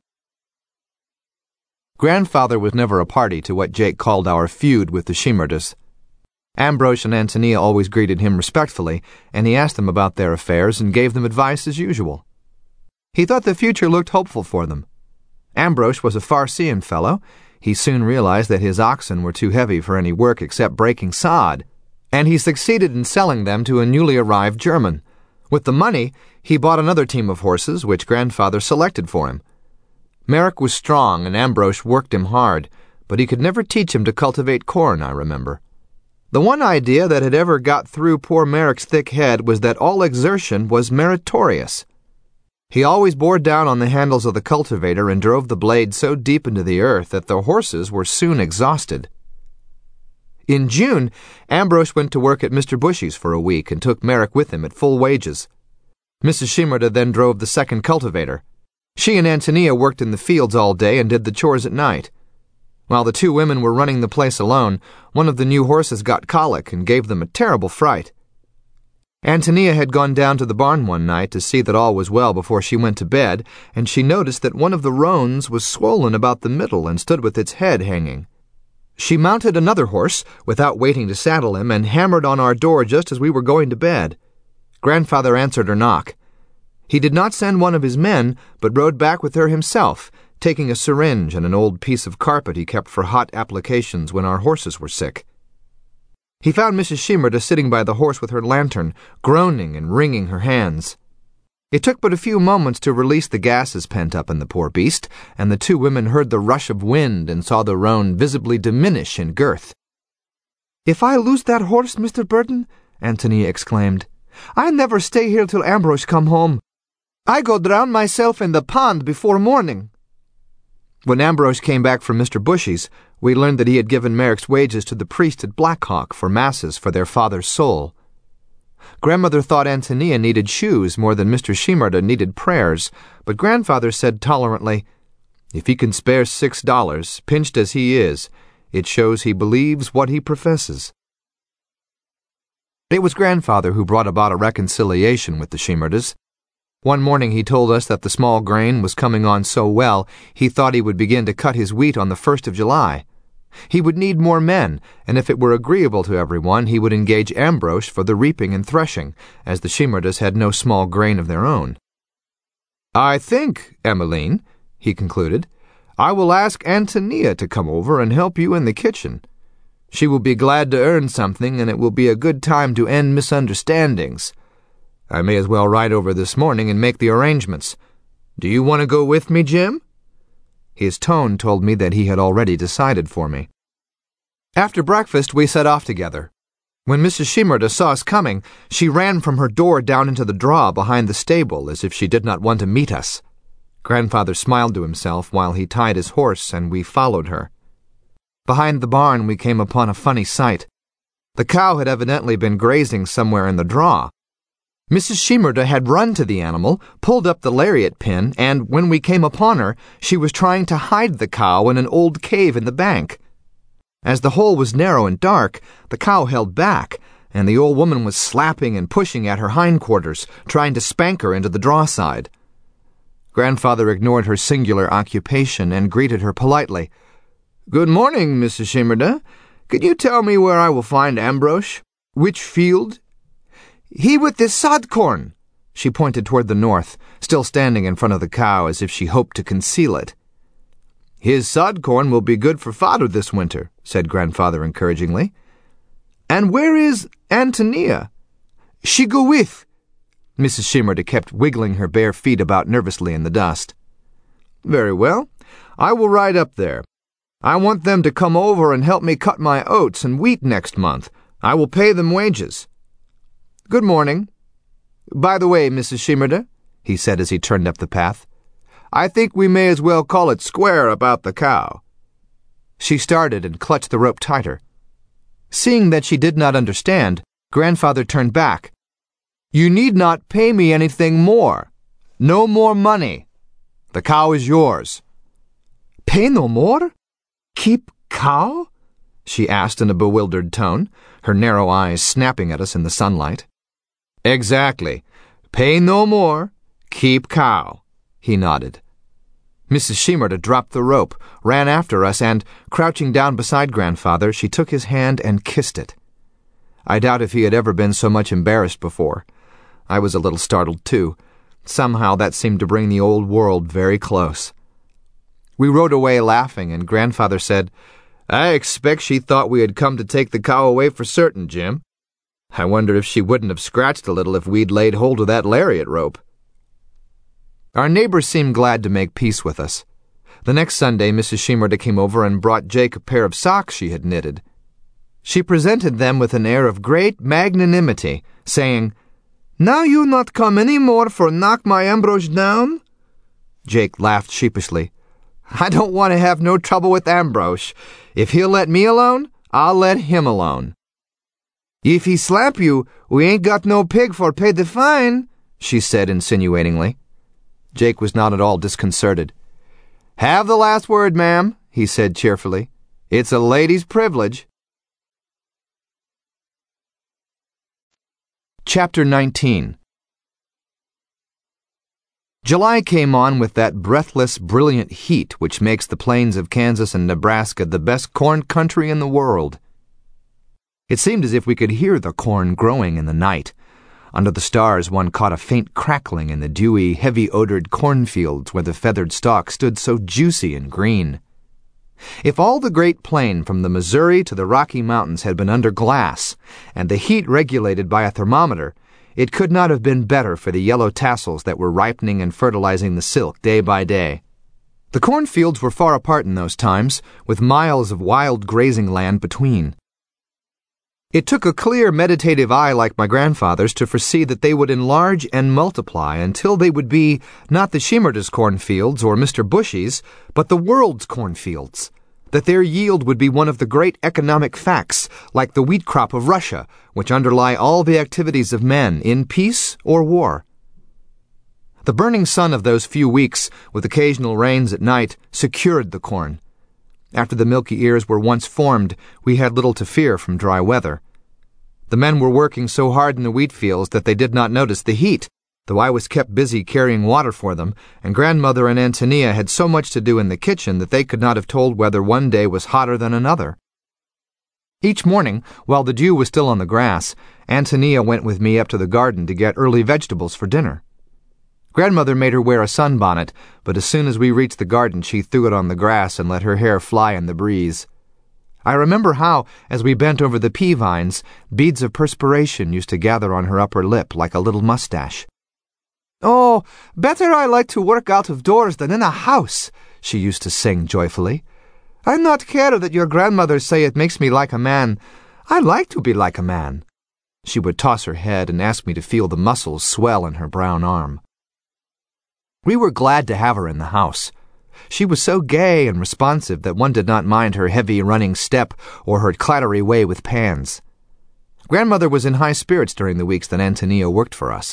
Grandfather was never a party to what Jake called our feud with the Shimerdas. Ambrose and Antonia always greeted him respectfully, and he asked them about their affairs and gave them advice as usual. He thought the future looked hopeful for them. Ambrose was a far-seeing fellow. He soon realized that his oxen were too heavy for any work except breaking sod, and he succeeded in selling them to a newly arrived German. With the money, he bought another team of horses, which Grandfather selected for him. Merrick was strong, and Ambrose worked him hard, but he could never teach him to cultivate corn, I remember. The one idea that had ever got through poor Merrick's thick head was that all exertion was meritorious. He always bore down on the handles of the cultivator and drove the blade so deep into the earth that the horses were soon exhausted. In June, Ambrose went to work at Mister Bushy's for a week and took Merrick with him at full wages. Missus Shimerda then drove the second cultivator. She and Antonia worked in the fields all day and did the chores at night. While the two women were running the place alone, one of the new horses got colic and gave them a terrible fright. Antonia had gone down to the barn one night to see that all was well before she went to bed, and she noticed that one of the roans was swollen about the middle and stood with its head hanging. She mounted another horse, without waiting to saddle him, and hammered on our door just as we were going to bed. Grandfather answered her knock. He did not send one of his men, but rode back with her himself, taking a syringe and an old piece of carpet he kept for hot applications when our horses were sick. He found Missus Shimerda sitting by the horse with her lantern, groaning and wringing her hands. It took but a few moments to release the gases pent up in the poor beast, and the two women heard the rush of wind and saw the roan visibly diminish in girth. "If I lose that horse, Mister Burden," Antonia exclaimed, "I never stay here till Ambrose come home. I go drown myself in the pond before morning." When Ambrose came back from Mister Bushy's, we learned that he had given Merrick's wages to the priest at Black Hawk for masses for their father's soul. Grandmother thought Antonia needed shoes more than Mister Shimerda needed prayers, but Grandfather said tolerantly, "If he can spare six dollars, pinched as he is, it shows he believes what he professes." It was Grandfather who brought about a reconciliation with the Shimerdas. One morning he told us that the small grain was coming on so well he thought he would begin to cut his wheat on the first of July. He would need more men, and if it were agreeable to everyone, he would engage Ambrosch for the reaping and threshing, as the Shimerdas had no small grain of their own. "I think, Emmeline," he concluded, "I will ask Antonia to come over and help you in the kitchen. She will be glad to earn something, and it will be a good time to end misunderstandings. I may as well ride over this morning and make the arrangements. Do you want to go with me, Jim?" His tone told me that he had already decided for me. After breakfast, we set off together. When Missus Shimerda saw us coming, she ran from her door down into the draw behind the stable as if she did not want to meet us. Grandfather smiled to himself while he tied his horse, and we followed her. Behind the barn, we came upon a funny sight. The cow had evidently been grazing somewhere in the draw. Missus Shimerda had run to the animal, pulled up the lariat pin, and when we came upon her, she was trying to hide the cow in an old cave in the bank. As the hole was narrow and dark, the cow held back, and the old woman was slapping and pushing at her hindquarters, trying to spank her into the draw side. Grandfather ignored her singular occupation and greeted her politely. "Good morning, Missus Shimerda. Could you tell me where I will find Ambrosch? Which field?" "He with the sod corn." She pointed toward the north, still standing in front of the cow as if she hoped to conceal it. "His sod corn will be good for fodder this winter," said Grandfather encouragingly. "And where is Antonia?" "She go with." Missus Shimerda kept wiggling her bare feet about nervously in the dust. "Very well. I will ride up there. I want them to come over and help me cut my oats and wheat next month. I will pay them wages. Good morning. By the way, Missus Shimerda," he said as he turned up the path, "I think we may as well call it square about the cow." She started and clutched the rope tighter. Seeing that she did not understand, Grandfather turned back. "You need not pay me anything more. No more money. The cow is yours." "Pay no more? Keep cow?" she asked in a bewildered tone, her narrow eyes snapping at us in the sunlight. "Exactly. Pay no more. Keep cow," he nodded. Missus Shimerda dropped the rope, ran after us, and, crouching down beside Grandfather, she took his hand and kissed it. I doubt if he had ever been so much embarrassed before. I was a little startled, too. Somehow that seemed to bring the old world very close. We rode away laughing, and Grandfather said, "I expect she thought we had come to take the cow away for certain, Jim. I wonder if she wouldn't have scratched a little if we'd laid hold of that lariat rope." Our neighbors seemed glad to make peace with us. The next Sunday, Missus Shimerda came over and brought Jake a pair of socks she had knitted. She presented them with an air of great magnanimity, saying, "Now you not come any more for knock my Ambrosch down?" Jake laughed sheepishly. "I don't want to have no trouble with Ambrosch. If he'll let me alone, I'll let him alone." "If he slap you, we ain't got no pig for pay the fine," she said insinuatingly. Jake was not at all disconcerted. "Have the last word, ma'am," he said cheerfully. "It's a lady's privilege." Chapter nineteen. July came on with that breathless, brilliant heat which makes the plains of Kansas and Nebraska the best corn country in the world. It seemed as if we could hear the corn growing in the night. Under the stars one caught a faint crackling in the dewy, heavy-odored cornfields where the feathered stalk stood so juicy and green. If all the Great Plain from the Missouri to the Rocky Mountains had been under glass, and the heat regulated by a thermometer, it could not have been better for the yellow tassels that were ripening and fertilizing the silk day by day. The cornfields were far apart in those times, with miles of wild grazing land between. It took a clear, meditative eye like my grandfather's to foresee that they would enlarge and multiply until they would be not the Shimerdas' cornfields or Mister Bushy's, but the world's cornfields, that their yield would be one of the great economic facts, like the wheat crop of Russia, which underlie all the activities of men in peace or war. The burning sun of those few weeks, with occasional rains at night, secured the corn. After the milky ears were once formed, we had little to fear from dry weather. The men were working so hard in the wheat fields that they did not notice the heat, though I was kept busy carrying water for them, and Grandmother and Antonia had so much to do in the kitchen that they could not have told whether one day was hotter than another. Each morning, while the dew was still on the grass, Antonia went with me up to the garden to get early vegetables for dinner. Grandmother made her wear a sunbonnet, but as soon as we reached the garden she threw it on the grass and let her hair fly in the breeze. I remember how, as we bent over the pea vines, beads of perspiration used to gather on her upper lip like a little mustache. "Oh, better I like to work out of doors than in a house," she used to sing joyfully. "I not care that your grandmother say it makes me like a man. I like to be like a man." She would toss her head and ask me to feel the muscles swell in her brown arm. We were glad to have her in the house. She was so gay and responsive that one did not mind her heavy running step or her clattery way with pans. Grandmother was in high spirits during the weeks that Antonia worked for us.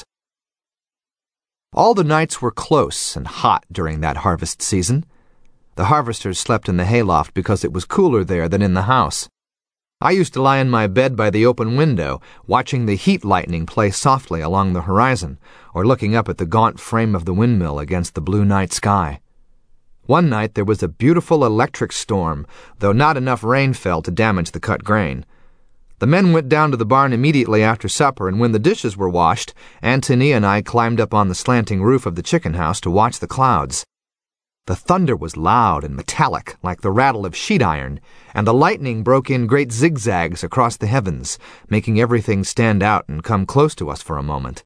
All the nights were close and hot during that harvest season. The harvesters slept in the hayloft because it was cooler there than in the house. I used to lie in my bed by the open window, watching the heat lightning play softly along the horizon, or looking up at the gaunt frame of the windmill against the blue night sky. One night there was a beautiful electric storm, though not enough rain fell to damage the cut grain. The men went down to the barn immediately after supper, and when the dishes were washed, Antonia and I climbed up on the slanting roof of the chicken house to watch the clouds. The thunder was loud and metallic, like the rattle of sheet iron, and the lightning broke in great zigzags across the heavens, making everything stand out and come close to us for a moment.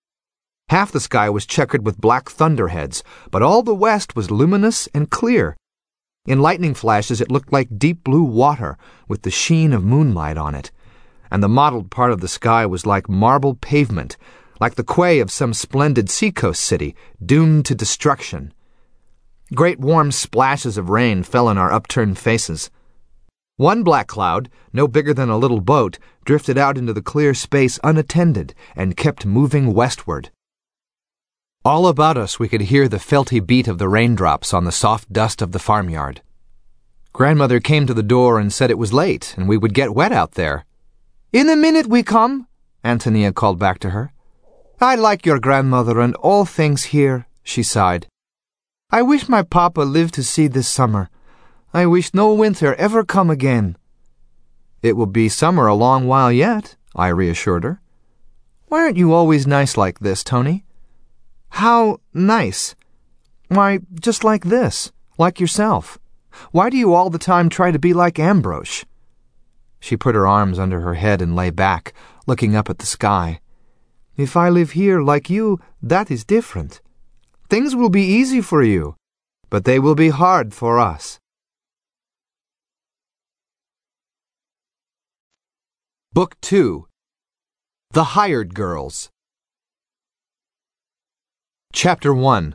Half the sky was checkered with black thunderheads, but all the west was luminous and clear. In lightning flashes it looked like deep blue water, with the sheen of moonlight on it, and the mottled part of the sky was like marble pavement, like the quay of some splendid seacoast city, doomed to destruction. Great warm splashes of rain fell on our upturned faces. One black cloud, no bigger than a little boat, drifted out into the clear space unattended and kept moving westward. All about us we could hear the felty beat of the raindrops on the soft dust of the farmyard. Grandmother came to the door and said it was late and we would get wet out there. "In a minute we come," Antonia called back to her. "I like your grandmother and all things here," she sighed. "I wish my papa lived to see this summer. I wish no winter ever come again." "It will be summer a long while yet," I reassured her. "Why aren't you always nice like this, Tony?" "How nice?" "Why, just like this, like yourself. Why do you all the time try to be like Ambrosch?" She put her arms under her head and lay back, looking up at the sky. "If I live here like you, that is different. Things will be easy for you, but they will be hard for us." Book two. The Hired Girls. Chapter one.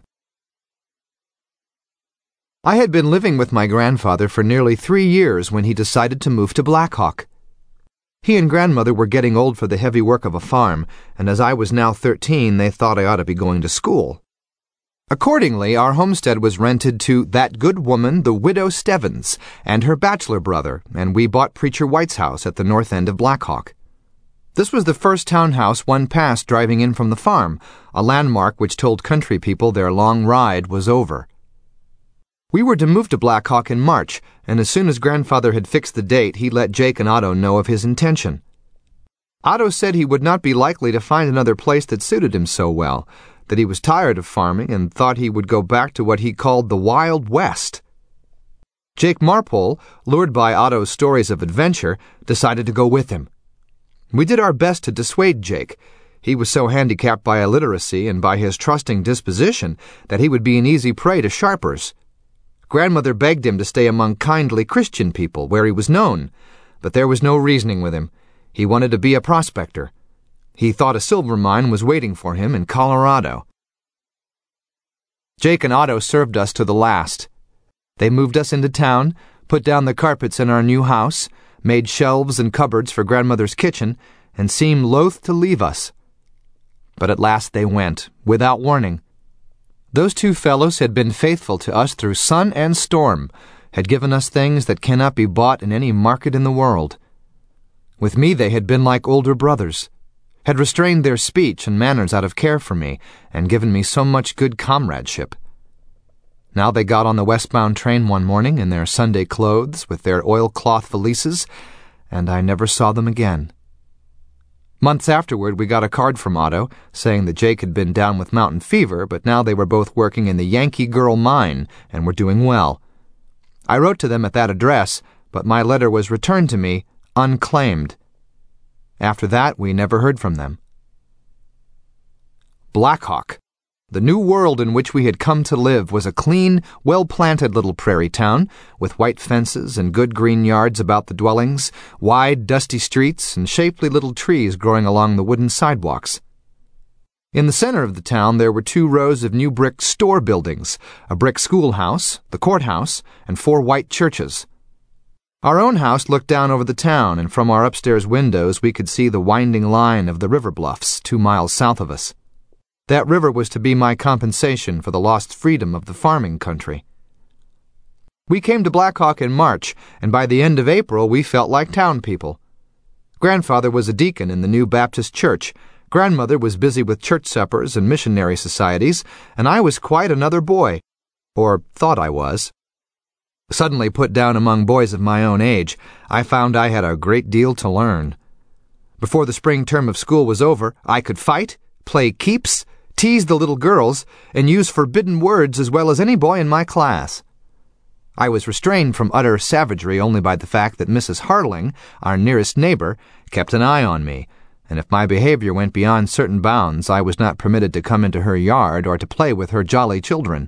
I had been living with my grandfather for nearly three years when he decided to move to Blackhawk. He and Grandmother were getting old for the heavy work of a farm, and as I was now thirteen, they thought I ought to be going to school. Accordingly, our homestead was rented to that good woman, the widow Stevens, and her bachelor brother, and we bought Preacher White's house at the north end of Blackhawk. This was the first townhouse one passed driving in from the farm, a landmark which told country people their long ride was over. We were to move to Blackhawk in March, and as soon as Grandfather had fixed the date, he let Jake and Otto know of his intention. Otto said he would not be likely to find another place that suited him so well, that he was tired of farming and thought he would go back to what he called the Wild West. Jake Marpole, lured by Otto's stories of adventure, decided to go with him. We did our best to dissuade Jake. He was so handicapped by illiteracy and by his trusting disposition that he would be an easy prey to sharpers. Grandmother begged him to stay among kindly Christian people where he was known, but there was no reasoning with him. He wanted to be a prospector. He thought a silver mine was waiting for him in Colorado. Jake and Otto served us to the last. They moved us into town, put down the carpets in our new house, made shelves and cupboards for Grandmother's kitchen, and seemed loath to leave us. But at last they went, without warning. Those two fellows had been faithful to us through sun and storm, had given us things that cannot be bought in any market in the world. With me they had been like older brothers. had restrained their speech and manners out of care for me, and given me so much good comradeship. Now they got on the westbound train one morning in their Sunday clothes with their oilcloth valises, and I never saw them again. Months afterward, we got a card from Otto saying that Jake had been down with mountain fever, but now they were both working in the Yankee Girl mine and were doing well. I wrote to them at that address, but my letter was returned to me unclaimed. After that, we never heard from them. Blackhawk. The new world in which we had come to live was a clean, well-planted little prairie town, with white fences and good green yards about the dwellings, wide, dusty streets, and shapely little trees growing along the wooden sidewalks. In the center of the town there were two rows of new brick store buildings, a brick schoolhouse, the courthouse, and four white churches. Our own house looked down over the town, and from our upstairs windows we could see the winding line of the river bluffs two miles south of us. That river was to be my compensation for the lost freedom of the farming country. We came to Blackhawk in March, and by the end of April we felt like town people. Grandfather was a deacon in the new Baptist church, grandmother was busy with church suppers and missionary societies, and I was quite another boy, or thought I was. Suddenly put down among boys of my own age, I found I had a great deal to learn. Before the spring term of school was over, I could fight, play keeps, tease the little girls, and use forbidden words as well as any boy in my class. I was restrained from utter savagery only by the fact that Missus Harling, our nearest neighbor, kept an eye on me, and if my behavior went beyond certain bounds, I was not permitted to come into her yard or to play with her jolly children.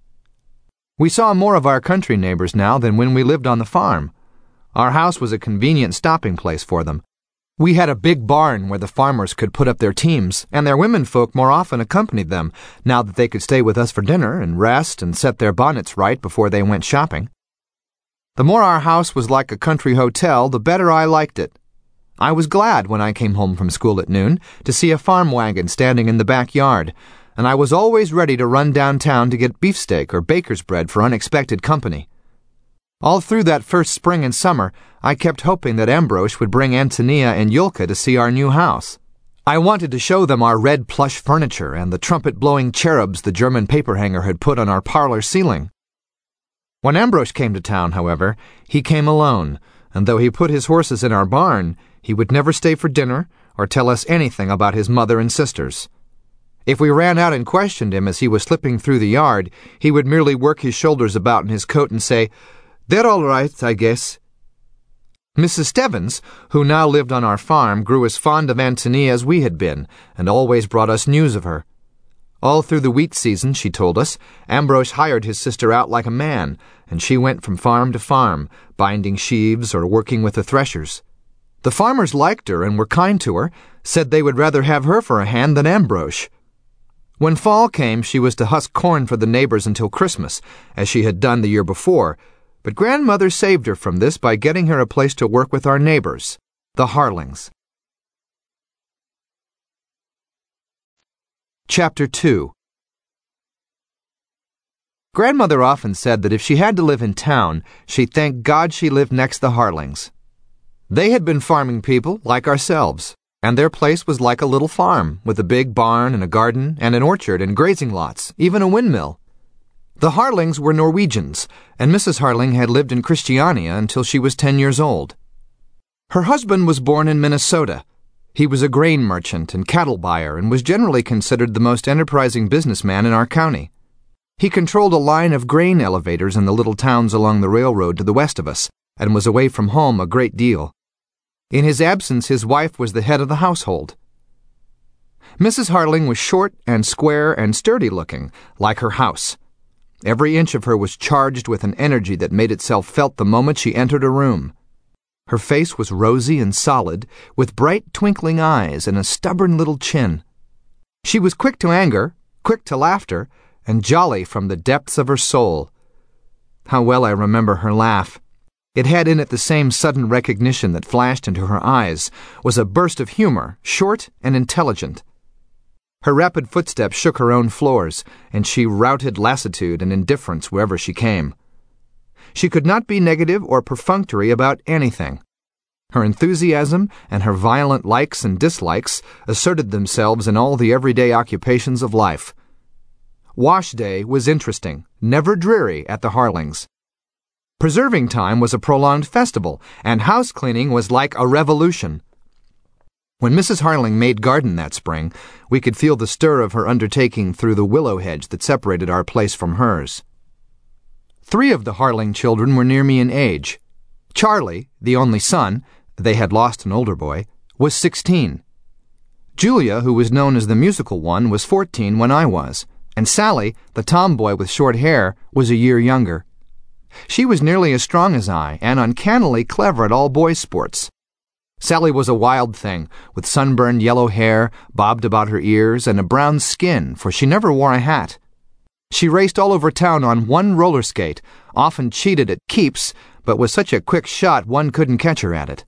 We saw more of our country neighbors now than when we lived on the farm. Our house was a convenient stopping place for them. We had a big barn where the farmers could put up their teams, and their womenfolk more often accompanied them, now that they could stay with us for dinner and rest and set their bonnets right before they went shopping. The more our house was like a country hotel, the better I liked it. I was glad when I came home from school at noon to see a farm wagon standing in the backyard, and I was always ready to run downtown to get beefsteak or baker's bread for unexpected company. All through that first spring and summer, I kept hoping that Ambrose would bring Antonia and Yulka to see our new house. I wanted to show them our red plush furniture and the trumpet-blowing cherubs the German paperhanger had put on our parlor ceiling. When Ambrose came to town, however, he came alone, and though he put his horses in our barn, he would never stay for dinner or tell us anything about his mother and sisters. If we ran out and questioned him as he was slipping through the yard, he would merely work his shoulders about in his coat and say, "They're all right, I guess." Missus Stebbins, who now lived on our farm, grew as fond of Antonia as we had been, and always brought us news of her. All through the wheat season, she told us, Ambrose hired his sister out like a man, and she went from farm to farm, binding sheaves or working with the threshers. The farmers liked her and were kind to her, said they would rather have her for a hand than Ambrose. When fall came, she was to husk corn for the neighbors until Christmas, as she had done the year before, but grandmother saved her from this by getting her a place to work with our neighbors, the Harlings. Chapter two. Grandmother often said that if she had to live in town, she'd thank God she lived next the Harlings. They had been farming people like ourselves, and their place was like a little farm, with a big barn and a garden and an orchard and grazing lots, even a windmill. The Harlings were Norwegians, and Missus Harling had lived in Christiania until she was ten years old. Her husband was born in Minnesota. He was a grain merchant and cattle buyer and was generally considered the most enterprising businessman in our county. He controlled a line of grain elevators in the little towns along the railroad to the west of us, and was away from home a great deal. In his absence, his wife was the head of the household. Missus Harling was short and square and sturdy-looking, like her house. Every inch of her was charged with an energy that made itself felt the moment she entered a room. Her face was rosy and solid, with bright twinkling eyes and a stubborn little chin. She was quick to anger, quick to laughter, and jolly from the depths of her soul. How well I remember her laugh. It had in it the same sudden recognition that flashed into her eyes, was a burst of humor, short and intelligent. Her rapid footsteps shook her own floors, and she routed lassitude and indifference wherever she came. She could not be negative or perfunctory about anything. Her enthusiasm and her violent likes and dislikes asserted themselves in all the everyday occupations of life. Wash day was interesting, never dreary at the Harlings. Preserving time was a prolonged festival, and house cleaning was like a revolution. When Missus Harling made garden that spring, we could feel the stir of her undertaking through the willow hedge that separated our place from hers. Three of the Harling children were near me in age. Charlie, the only son, they had lost an older boy, was sixteen. Julia, who was known as the musical one, was fourteen when I was, and Sally, the tomboy with short hair, was a year younger. She was nearly as strong as I, and uncannily clever at all boys' sports. Sally was a wild thing, with sunburned yellow hair bobbed about her ears and a brown skin, for she never wore a hat. She raced all over town on one roller skate, often cheated at keeps, but was such a quick shot one couldn't catch her at it.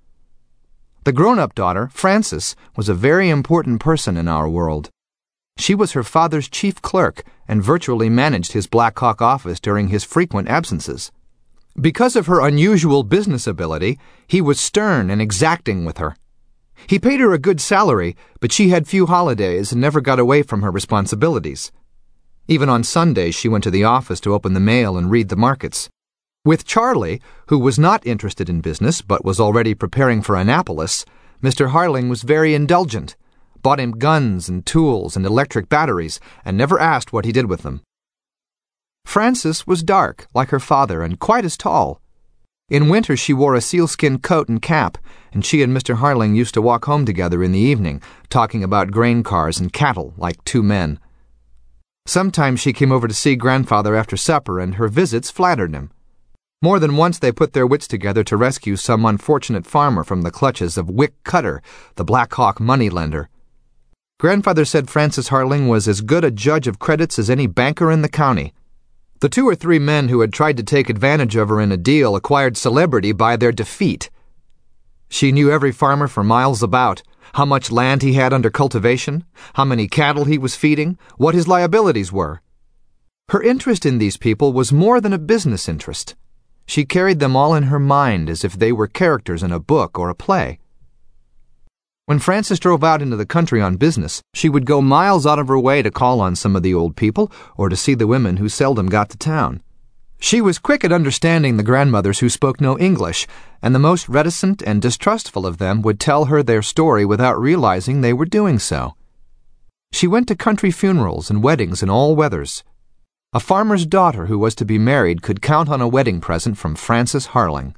The grown-up daughter, Frances, was a very important person in our world. She was her father's chief clerk and virtually managed his Black Hawk office during his frequent absences. Because of her unusual business ability, he was stern and exacting with her. He paid her a good salary, but she had few holidays and never got away from her responsibilities. Even on Sundays, she went to the office to open the mail and read the markets. With Charlie, who was not interested in business but was already preparing for Annapolis, Mister Harling was very indulgent, bought him guns and tools and electric batteries, and never asked what he did with them. Frances was dark, like her father, and quite as tall. In winter she wore a sealskin coat and cap, and she and Mister Harling used to walk home together in the evening, talking about grain cars and cattle like two men. Sometimes she came over to see Grandfather after supper, and her visits flattered him. More than once they put their wits together to rescue some unfortunate farmer from the clutches of Wick Cutter, the Black Hawk moneylender. Grandfather said Frances Harling was as good a judge of credits as any banker in the county. The two or three men who had tried to take advantage of her in a deal acquired celebrity by their defeat. She knew every farmer for miles about, how much land he had under cultivation, how many cattle he was feeding, what his liabilities were. Her interest in these people was more than a business interest. She carried them all in her mind as if they were characters in a book or a play. When Frances drove out into the country on business, she would go miles out of her way to call on some of the old people or to see the women who seldom got to town. She was quick at understanding the grandmothers who spoke no English, and the most reticent and distrustful of them would tell her their story without realizing they were doing so. She went to country funerals and weddings in all weathers. A farmer's daughter who was to be married could count on a wedding present from Frances Harling.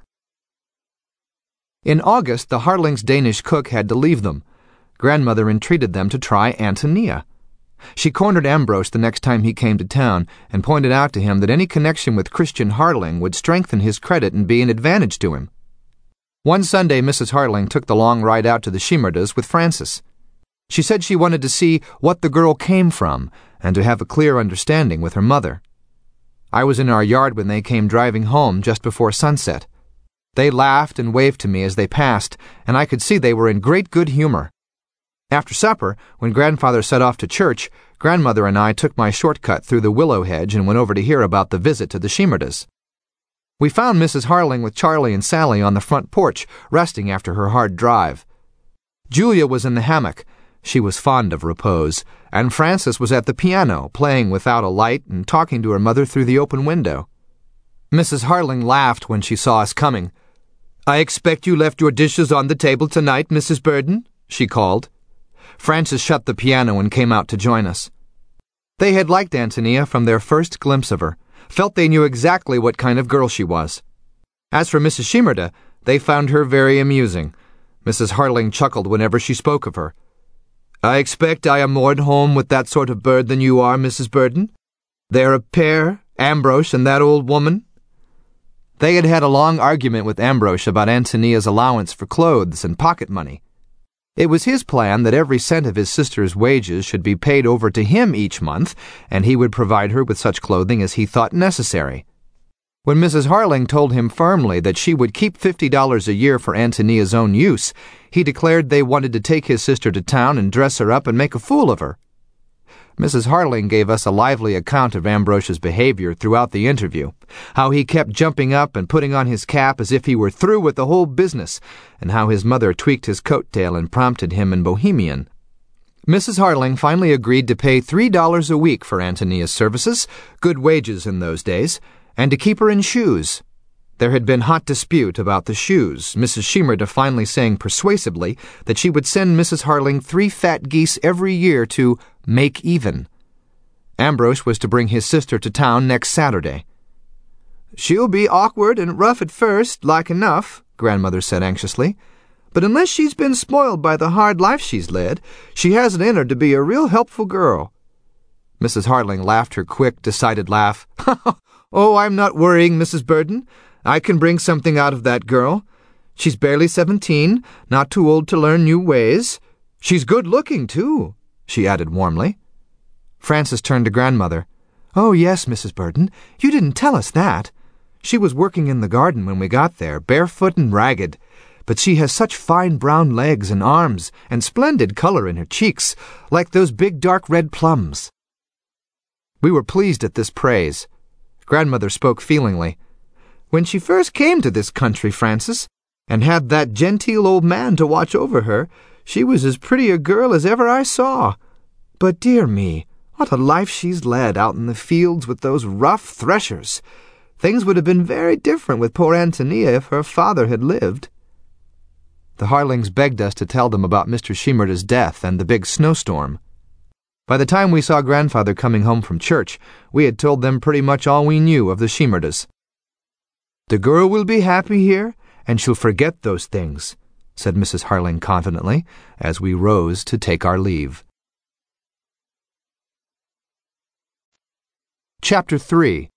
In August, the Harlings' Danish cook had to leave them. Grandmother entreated them to try Antonia. She cornered Ambrose the next time he came to town and pointed out to him that any connection with Christian Harling would strengthen his credit and be an advantage to him. One Sunday, Missus Harling took the long ride out to the Shimerdas with Frances. She said she wanted to see what the girl came from and to have a clear understanding with her mother. I was in our yard when they came driving home just before sunset. They laughed and waved to me as they passed, and I could see they were in great good humor. After supper, when Grandfather set off to church, Grandmother and I took my shortcut through the willow hedge and went over to hear about the visit to the Shimerdas. We found Missus Harling with Charlie and Sally on the front porch, resting after her hard drive. Julia was in the hammock. She was fond of repose, and Frances was at the piano, playing without a light and talking to her mother through the open window. Missus Harling laughed when she saw us coming. "I expect you left your dishes on the table tonight, Missus Burden," she called. Frances shut the piano and came out to join us. They had liked Antonia from their first glimpse of her, felt they knew exactly what kind of girl she was. As for Missus Shimerda, they found her very amusing. Missus Harling chuckled whenever she spoke of her. "I expect I am more at home with that sort of bird than you are, Missus Burden. They're a pair, Ambrose and that old woman." They had had a long argument with Ambrose about Antonia's allowance for clothes and pocket money. It was his plan that every cent of his sister's wages should be paid over to him each month, and he would provide her with such clothing as he thought necessary. When Missus Harling told him firmly that she would keep fifty dollars a year for Antonia's own use, he declared they wanted to take his sister to town and dress her up and make a fool of her. Missus Harling gave us a lively account of Ambrose's behavior throughout the interview, how he kept jumping up and putting on his cap as if he were through with the whole business, and how his mother tweaked his coat tail and prompted him in Bohemian. Missus Harling finally agreed to pay three dollars a week for Antonia's services, good wages in those days, and to keep her in shoes. There had been hot dispute about the shoes, Missus Shimerda finally saying persuasively that she would send Missus Harling three fat geese every year to make even. Ambrose was to bring his sister to town next Saturday. "She'll be awkward and rough at first, like enough," Grandmother said anxiously. "But unless she's been spoiled by the hard life she's led, she has it in her to be a real helpful girl." Missus Harling laughed her quick, decided laugh. "Oh, I'm not worrying, Missus Burden. I can bring something out of that girl. She's barely seventeen, not too old to learn new ways. She's good-looking, too," she added warmly. Frances turned to Grandmother. "Oh, yes, Missus Burden, you didn't tell us that. She was working in the garden when we got there, barefoot and ragged. But she has such fine brown legs and arms, and splendid color in her cheeks, like those big dark red plums." We were pleased at this praise. Grandmother spoke feelingly. "When she first came to this country, Frances, and had that genteel old man to watch over her, she was as pretty a girl as ever I saw. But dear me, what a life she's led out in the fields with those rough threshers. Things would have been very different with poor Antonia if her father had lived." The Harlings begged us to tell them about Mister Shimerda's death and the big snowstorm. By the time we saw Grandfather coming home from church, we had told them pretty much all we knew of the Shimerdas. "The girl will be happy here, and she'll forget those things," said Missus Harling confidently, as we rose to take our leave. Chapter three.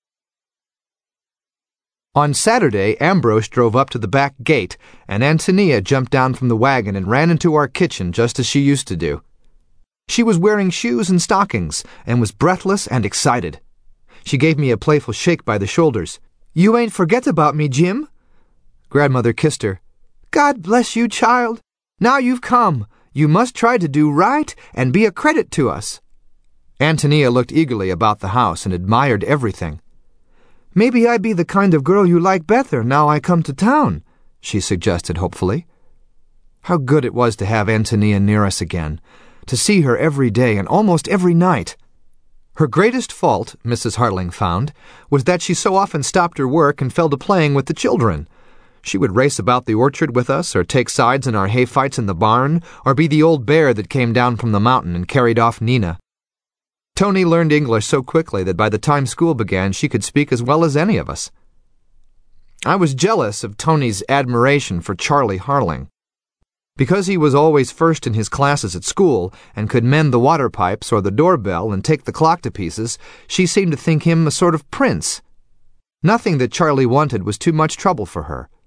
On Saturday, Ambrose drove up to the back gate, and Antonia jumped down from the wagon and ran into our kitchen just as she used to do. She was wearing shoes and stockings, and was breathless and excited. She gave me a playful shake by the shoulders. "You ain't forget about me, Jim?" Grandmother kissed her. "God bless you, child. Now you've come, you must try to do right and be a credit to us." Antonia looked eagerly about the house and admired everything. "Maybe I be the kind of girl you like better now I come to town," she suggested hopefully. How good it was to have Antonia near us again, to see her every day and almost every night. Her greatest fault, Missus Harling found, was that she so often stopped her work and fell to playing with the children. She would race about the orchard with us, or take sides in our hay fights in the barn, or be the old bear that came down from the mountain and carried off Nina. Tony learned English so quickly that by the time school began she could speak as well as any of us. I was jealous of Tony's admiration for Charlie Harling. Because he was always first in his classes at school and could mend the water pipes or the doorbell and take the clock to pieces, she seemed to think him a sort of prince. Nothing that Charlie wanted was too much trouble for her.